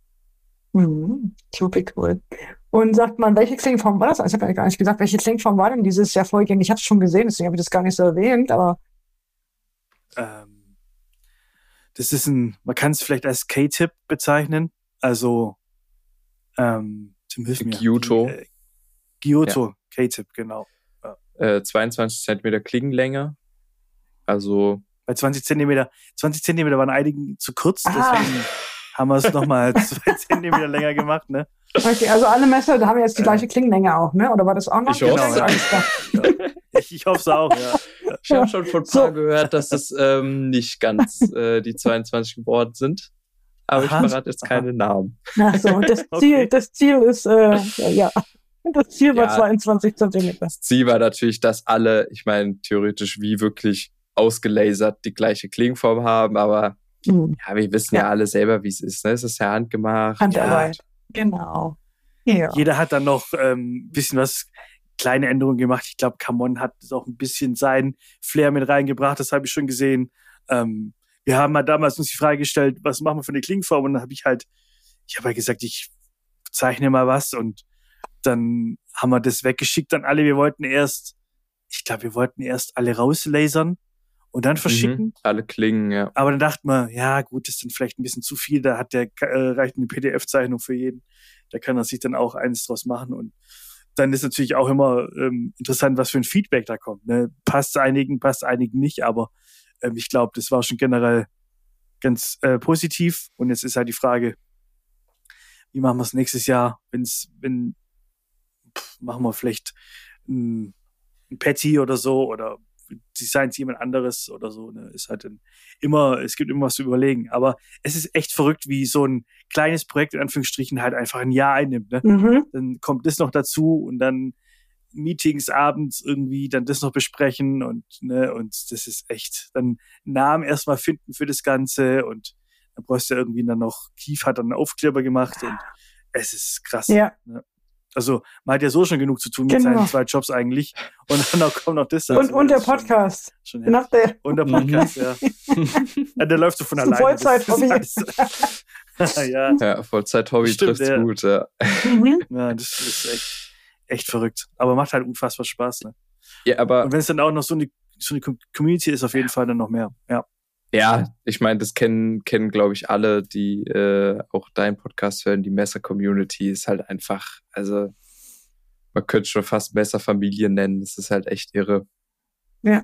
A: Super cool. Und sagt man, welche Klingenform war das? Ich habe ja gar nicht gesagt, welche Klingenform war denn dieses Jahr vorgängig? Ich habe es schon gesehen, deswegen habe ich das gar nicht so erwähnt, aber
B: das ist man kann es vielleicht als K-Tip bezeichnen. Also
C: Gyuto.
B: Gyuto, ja. K-Tip, genau.
C: Ja. 22 cm Klingenlänge. Also
B: bei 20 Zentimeter waren einigen zu kurz, deswegen haben wir es nochmal 2 Zentimeter länger gemacht, ne?
A: Okay, also alle Messer, da haben wir jetzt die gleiche Klingenlänge auch, ne? Oder war das auch noch?
C: Ich hoffe,
B: genau, ja. Ich hoffe es auch, ja.
C: Ich habe schon von ein paar gehört, dass das nicht ganz die 22 geworden sind. Aber ich verrate jetzt keine Namen.
A: Ach so, das Ziel ist, ja. Das Ziel war 22 Zentimeter.
C: Das Ziel war natürlich, dass alle, ich meine, theoretisch wie wirklich ausgelasert die gleiche Klingenform haben, aber ja, wir wissen ja alle selber, wie es ist. Ne? Es ist ja handgemacht.
A: Handarbeit, genau. Ja.
B: Jeder hat dann noch ein bisschen was, kleine Änderungen gemacht. Ich glaube, Camon hat auch ein bisschen seinen Flair mit reingebracht, das habe ich schon gesehen. Wir haben halt damals uns die Frage gestellt, was machen wir für eine Klingenform? Und dann habe ich halt gesagt, ich zeichne mal was und dann haben wir das weggeschickt an alle. Wir wollten erst alle rauslasern und dann verschicken.
C: Alle Klingen, ja.
B: Aber dann dachten wir, ja gut, das ist dann vielleicht ein bisschen zu viel. Da hat reicht eine PDF-Zeichnung für jeden. Da kann er sich dann auch eines draus machen. Und dann ist natürlich auch immer interessant, was für ein Feedback da kommt. Ne? Passt einigen nicht. Aber ich glaube, das war schon generell ganz positiv. Und jetzt ist halt die Frage, wie machen wir es nächstes Jahr, machen wir vielleicht ein Patty oder so oder designt jemand anderes oder so. Ne? Ist halt es gibt immer was zu überlegen. Aber es ist echt verrückt, wie so ein kleines Projekt in Anführungsstrichen halt einfach ein Jahr einnimmt. Ne? Dann kommt das noch dazu und dann Meetings abends irgendwie, dann das noch besprechen und das ist echt, dann Namen erstmal finden für das Ganze und dann brauchst du ja irgendwie dann noch, Keith hat dann einen Aufkleber gemacht und es ist krass.
A: Ja.
B: Ne? Also man hat ja so schon genug zu tun mit seinen 2 Jobs eigentlich und dann kommt noch das dazu.
A: Und der Podcast.
B: Und der Podcast, ja. Der läuft so von alleine.
A: Vollzeit-Hobby.
C: Ja, Vollzeit-Hobby trifft's gut, ja.
B: Ja, das ist echt verrückt. Aber macht halt unfassbar Spaß, ne?
C: Ja, aber.
B: Und wenn es dann auch noch so eine Community ist, auf jeden Fall dann noch mehr, ja.
C: Ja, ich meine, das kennen glaube ich, alle, die auch deinen Podcast hören. Die Messer-Community ist halt einfach, also man könnte schon fast Messer-Familie nennen. Das ist halt echt irre.
A: Ja.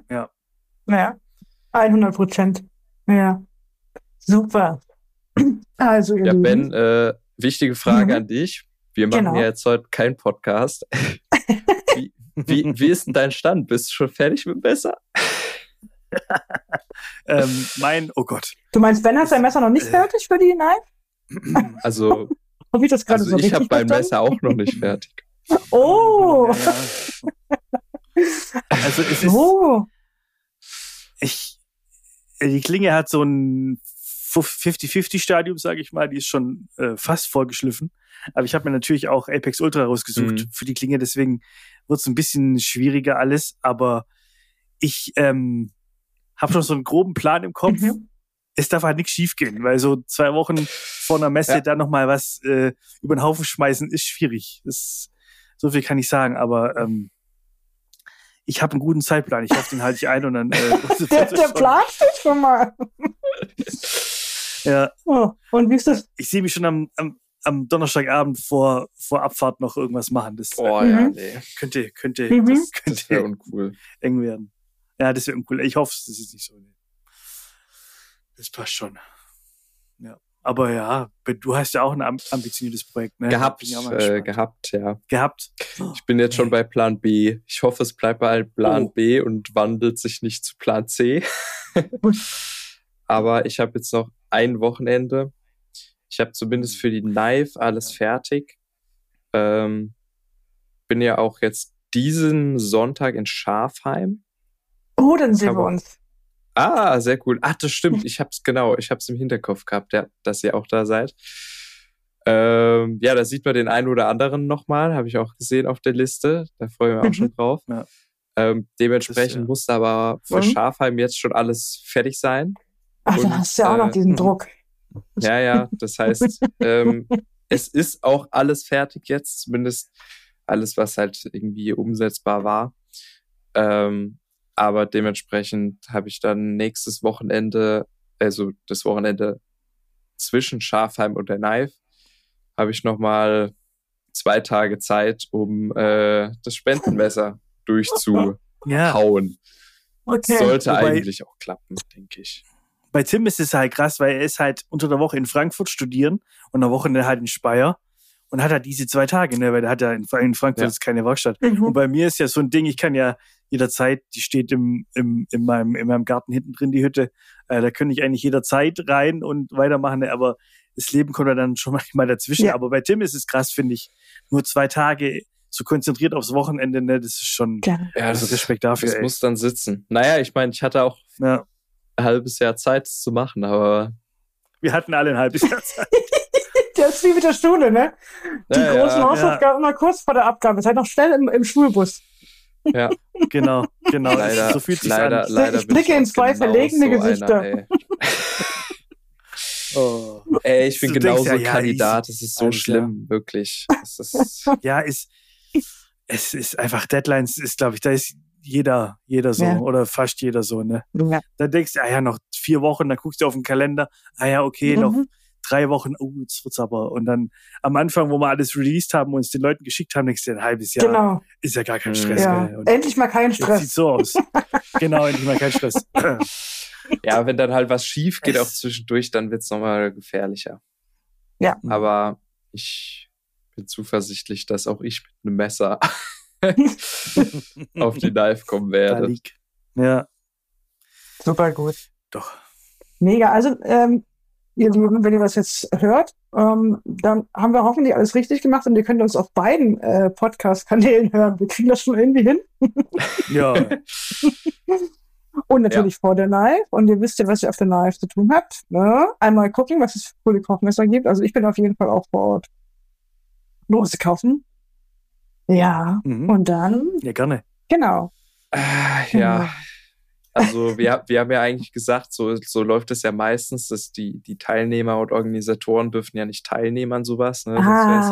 A: 100%. Ja. Super. Also,
C: ja, Ben, wichtige Frage an dich. Wir machen ja jetzt heute keinen Podcast. Wie ist denn dein Stand? Bist du schon fertig mit dem Messer?
B: Oh Gott.
A: Du meinst, Ben hat sein Messer noch nicht fertig für die Knife?
C: Also,
A: ich das gerade so
C: ich habe mein Messer auch noch nicht fertig.
A: Oh!
B: Ja. Also es ist, die Klinge hat so ein 50-50-Stadium, sage ich mal, die ist schon fast vorgeschliffen. Aber ich habe mir natürlich auch Apex Ultra rausgesucht für die Klinge, deswegen wird es ein bisschen schwieriger alles, aber ich habe schon so einen groben Plan im Kopf. Es darf halt nichts schief gehen, weil so 2 Wochen vor einer Messe da nochmal was über den Haufen schmeißen ist schwierig. So viel kann ich sagen, aber ich habe einen guten Zeitplan. Ich hoffe, den halte ich ein und dann
A: der Plan steht schon mal.
B: Ja.
A: Oh, und wie ist das?
B: Ich sehe mich schon am Donnerstagabend vor Abfahrt noch irgendwas machen. Das könnte
C: das wäre uncool.
B: Eng werden. Ja, das wäre uncool. Ich hoffe, das ist nicht so. Das passt schon. Ja. Aber ja, du hast ja auch ein ambitioniertes Projekt, ne?
C: Gehabt, ja.
B: Gehabt?
C: Ich bin jetzt schon bei Plan B. Ich hoffe, es bleibt bei Plan B und wandelt sich nicht zu Plan C. Aber ich habe jetzt noch ein Wochenende. Ich habe zumindest für die Knife alles fertig. Bin ja auch jetzt diesen Sonntag in Schafheim.
A: Oh, dann sehen wir uns.
C: Ah, sehr cool. Ach, das stimmt. Ich hab's im Hinterkopf gehabt, ja, dass ihr auch da seid. Ja, da sieht man den einen oder anderen nochmal, habe ich auch gesehen auf der Liste. Da freue ich mich auch schon drauf. Ja. Dementsprechend musste aber für Schafheim jetzt schon alles fertig sein.
A: Ach, dann hast du ja auch noch diesen Druck.
C: Ja, das heißt, es ist auch alles fertig jetzt, zumindest alles, was halt irgendwie umsetzbar war. Aber dementsprechend habe ich dann nächstes Wochenende, also das Wochenende zwischen Schafheim und der Knife, habe ich nochmal 2 Tage Zeit, um das Spendenmesser durchzuhauen.
A: Okay.
C: Sollte eigentlich auch klappen, denke ich.
B: Bei Tim ist es halt krass, weil er ist halt unter der Woche in Frankfurt studieren und am Wochenende halt in Speyer und hat halt diese 2 Tage, ne, weil er hat ja in Frankfurt ist keine Werkstatt. Und bei mir ist ja so ein Ding, ich kann ja jederzeit, die steht in meinem Garten hinten drin, die Hütte, da könnte ich eigentlich jederzeit rein und weitermachen, ne, aber das Leben kommt ja dann schon manchmal dazwischen. Ja. Aber bei Tim ist es krass, finde ich, nur 2 Tage so konzentriert aufs Wochenende, ne, das ist schon also Respekt dafür.
C: Das muss dann sitzen. Naja, ich meine, ich hatte auch ein halbes Jahr Zeit, das zu machen, aber
B: wir hatten alle ein halbes Jahr Zeit.
A: Das ist wie mit der Schule, ne? Die großen Hausaufgaben immer kurz vor der Abgabe. Seid noch schnell im Schulbus.
C: Ja,
B: genau.
C: Leider,
B: so fühlt sich
C: leider,
B: an.
C: Leider
A: ich blicke in 2 verlegene Gesichter.
C: Ey, ich bin genauso ein Kandidat. Das ist so schlimm, wirklich. Das ist
B: es ist einfach Deadlines, ist, glaube ich, da ist jeder so oder fast jeder so, ne?
A: Ja.
B: Da denkst du, noch 4 Wochen, dann guckst du auf den Kalender, okay, noch 3 Wochen, jetzt wird's aber. Und dann am Anfang, wo wir alles released haben und es den Leuten geschickt haben, denkst du, ein halbes Jahr ist ja gar kein Stress.
A: Ja. Endlich mal kein Stress.
B: Sieht so aus. Genau, endlich mal kein Stress.
C: Ja, wenn dann halt was schief geht auch zwischendurch, dann wird's nochmal gefährlicher.
A: Ja.
C: Aber ich bin zuversichtlich, dass auch ich mit einem Messer auf die Knife kommen werde.
B: Ja.
A: Super gut.
B: Doch.
A: Mega. Also, ihr Lieben, wenn ihr das jetzt hört, dann haben wir hoffentlich alles richtig gemacht und ihr könnt uns auf beiden Podcast-Kanälen hören. Wir kriegen das schon irgendwie hin.
B: Ja.
A: Und natürlich vor der Knife. Und ihr wisst ja, was ihr auf der Knife zu tun habt. Ne? Einmal gucken, was es für coole Kochmesser gibt. Also ich bin auf jeden Fall auch vor Ort. Lose kaufen. Ja. Und dann?
B: Ja, gerne.
A: Genau.
C: Ja. Also wir haben ja eigentlich gesagt, so läuft es ja meistens, dass die Teilnehmer und Organisatoren dürfen ja nicht teilnehmen an sowas. Ne?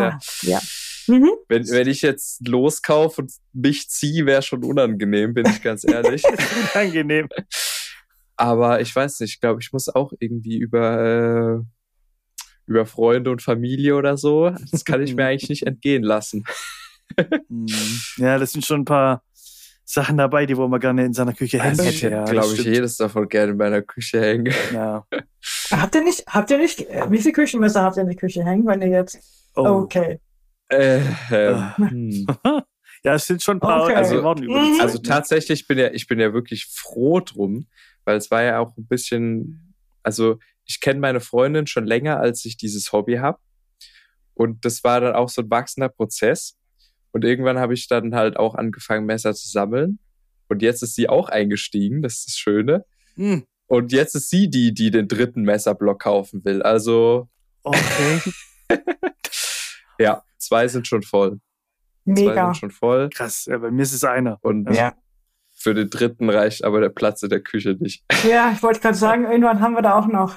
C: Wenn ich jetzt loskaufe und mich ziehe, wäre schon unangenehm, bin ich ganz ehrlich.
B: Unangenehm.
C: Aber ich weiß nicht, ich glaube, ich muss auch irgendwie über Freunde und Familie oder so, das kann ich mir eigentlich nicht entgehen lassen.
B: Ja, das sind schon ein paar Sachen dabei, die wo man gerne in seiner Küche hängen hätte.
C: Ja, glaube ich, jedes davon gerne in meiner Küche hängen.
B: Ja.
A: Habt ihr nicht, wie viele Küchenmesser habt ihr in der Küche hängen, wenn ihr jetzt, okay.
B: Ja, es sind schon ein paar geworden über die Zeit.
C: Also tatsächlich, ich bin ja wirklich froh drum, weil es war ja auch ein bisschen, also ich kenne meine Freundin schon länger, als ich dieses Hobby habe. Und das war dann auch so ein wachsender Prozess. Und irgendwann habe ich dann halt auch angefangen, Messer zu sammeln. Und jetzt ist sie auch eingestiegen, das ist das Schöne. Und jetzt ist sie die den 3. Messerblock kaufen will. Also
B: okay.
C: Ja, 2 sind schon voll.
A: Mega.
C: 2 sind schon voll.
B: Krass, bei mir ist es einer.
C: Und für den 3. reicht aber der Platz in der Küche nicht.
A: Ja, ich wollte gerade sagen, irgendwann haben wir da auch noch.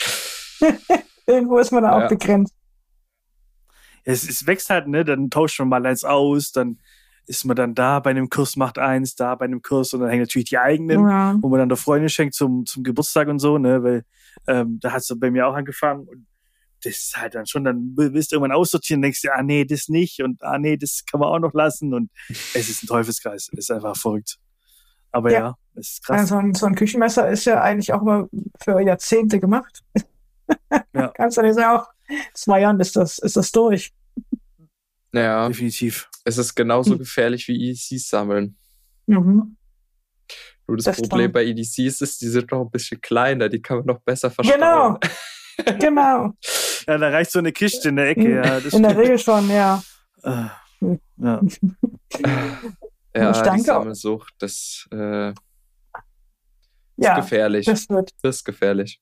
A: Irgendwo ist man da auch begrenzt.
B: Es wächst halt, ne? Dann tauscht man mal eins aus, dann ist man dann da bei einem Kurs, macht eins, da bei einem Kurs und dann hängen natürlich die eigenen, wo man dann der Freundin schenkt zum Geburtstag und so, ne? Weil da hat es bei mir auch angefangen und das ist halt dann schon, dann willst du irgendwann aussortieren, denkst du, nee, das nicht und nee, das kann man auch noch lassen und es ist ein Teufelskreis, es ist einfach verrückt. Aber ja, es ist krass.
A: Also so ein Küchenmesser ist ja eigentlich auch immer für Jahrzehnte gemacht.
B: Ja.
A: Kannst du nicht sagen, auch 2 Jahren ist das durch.
C: Ja,
B: definitiv.
C: Es ist genauso gefährlich wie EDCs sammeln.
A: Nur
C: das Problem bei EDCs ist, die sind noch ein bisschen kleiner, die kann man noch besser verstauen.
A: Genau.
B: Ja, da reicht so eine Kiste in der Ecke. Ja,
A: das in der Regel schon, ja.
B: Ja.
C: Die Sammelsucht, das ist gefährlich.
A: Das
C: ist gefährlich.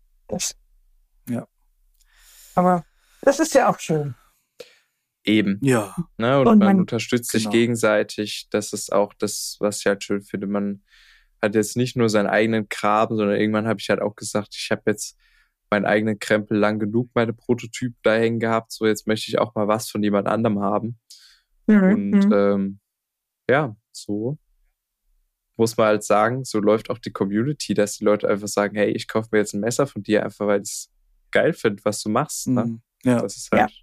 A: Aber das ist ja auch schön.
C: Eben.
B: Ja.
C: Ne, und man unterstützt sich gegenseitig. Das ist auch das, was ich halt schön finde. Man hat jetzt nicht nur seinen eigenen Kram, sondern irgendwann habe ich halt auch gesagt, ich habe jetzt meinen eigenen Krempel lang genug, meine Prototypen da hängen gehabt. So, jetzt möchte ich auch mal was von jemand anderem haben. Und so muss man halt sagen, so läuft auch die Community, dass die Leute einfach sagen, hey, ich kaufe mir jetzt ein Messer von dir, einfach weil ich es geil finde, was du machst. Ne?
B: Ja.
C: Das ist halt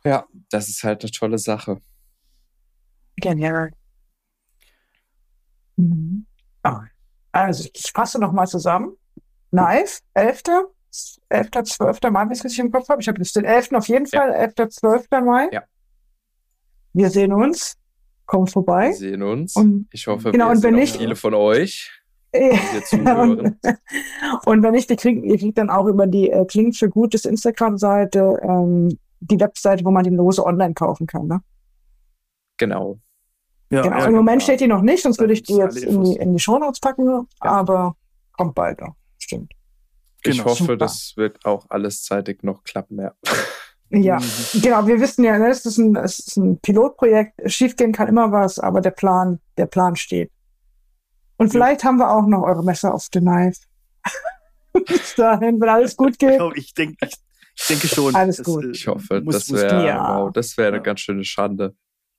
C: das ist halt eine tolle Sache.
A: Genial. Mhm. Also, ich fasse nochmal zusammen. Knife, 11. 12. Mai, wenn ich es richtig im Kopf habe. Ich habe jetzt den 11. auf jeden Fall, 11. 12. Mai.
C: Ja.
A: Wir sehen uns. Kommt vorbei.
C: Wir sehen uns.
A: Und,
C: ich hoffe,
A: genau,
C: wir
A: und
C: sehen
A: wenn
C: auch
A: nicht,
C: viele von euch, die hier zuhören.
A: Und wenn nicht, ihr kriegt dann auch über die Klingt für Gutes Instagram-Seite die Webseite, wo man die Lose online kaufen kann. Ne?
C: Genau.
B: Ja,
A: genau.
B: ja,
A: Im Moment steht die noch nicht, sonst
B: Da
A: würde ich die
B: gibt's
A: jetzt
B: alle
A: in die Shownotes packen.
C: Ja.
A: Aber kommt bald noch. Stimmt.
C: Ich
B: Genau,
C: hoffe,
A: super.
C: das wird auch alles zeitig noch klappen, ja.
A: Ja, genau. Wir wissen ja, ne, es ist ein Pilotprojekt. Schiefgehen kann immer was, aber der Plan steht. Und vielleicht haben wir auch noch eure Messer auf the Knife. Bis dahin, wenn alles gut geht.
B: Ich denke schon.
A: Alles gut.
C: Ich hoffe,
B: muss
C: das wäre
A: ja.
C: eine ganz schöne Schande.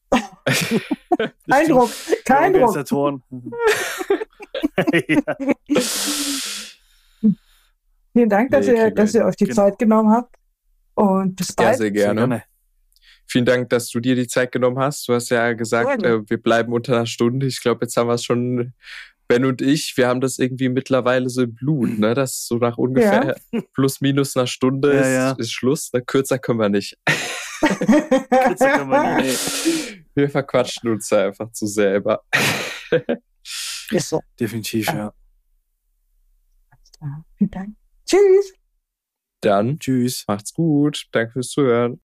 A: Kein Druck, kein Druck.
B: Organisatoren. Ja.
A: Vielen Dank, dass ihr euch die
B: Genau.
A: Zeit genommen habt. Und bis
C: Ja,
A: bald.
C: sehr gerne. Vielen Dank, dass du dir die Zeit genommen hast. Du hast ja gesagt, wir bleiben unter einer Stunde. Ich glaube, jetzt haben wir es schon, Ben und ich, wir haben das irgendwie mittlerweile so im Blut, ne? Das so nach ungefähr plus minus einer Stunde ist Schluss. Ne? Kürzer können wir nicht.
B: Kürzer können wir nicht.
C: Wir verquatschen uns da einfach zu selber.
A: Ist so.
B: Definitiv, ja.
A: Vielen Dank. Tschüss.
C: Dann
B: Tschüss.
C: macht's gut. Danke fürs Zuhören.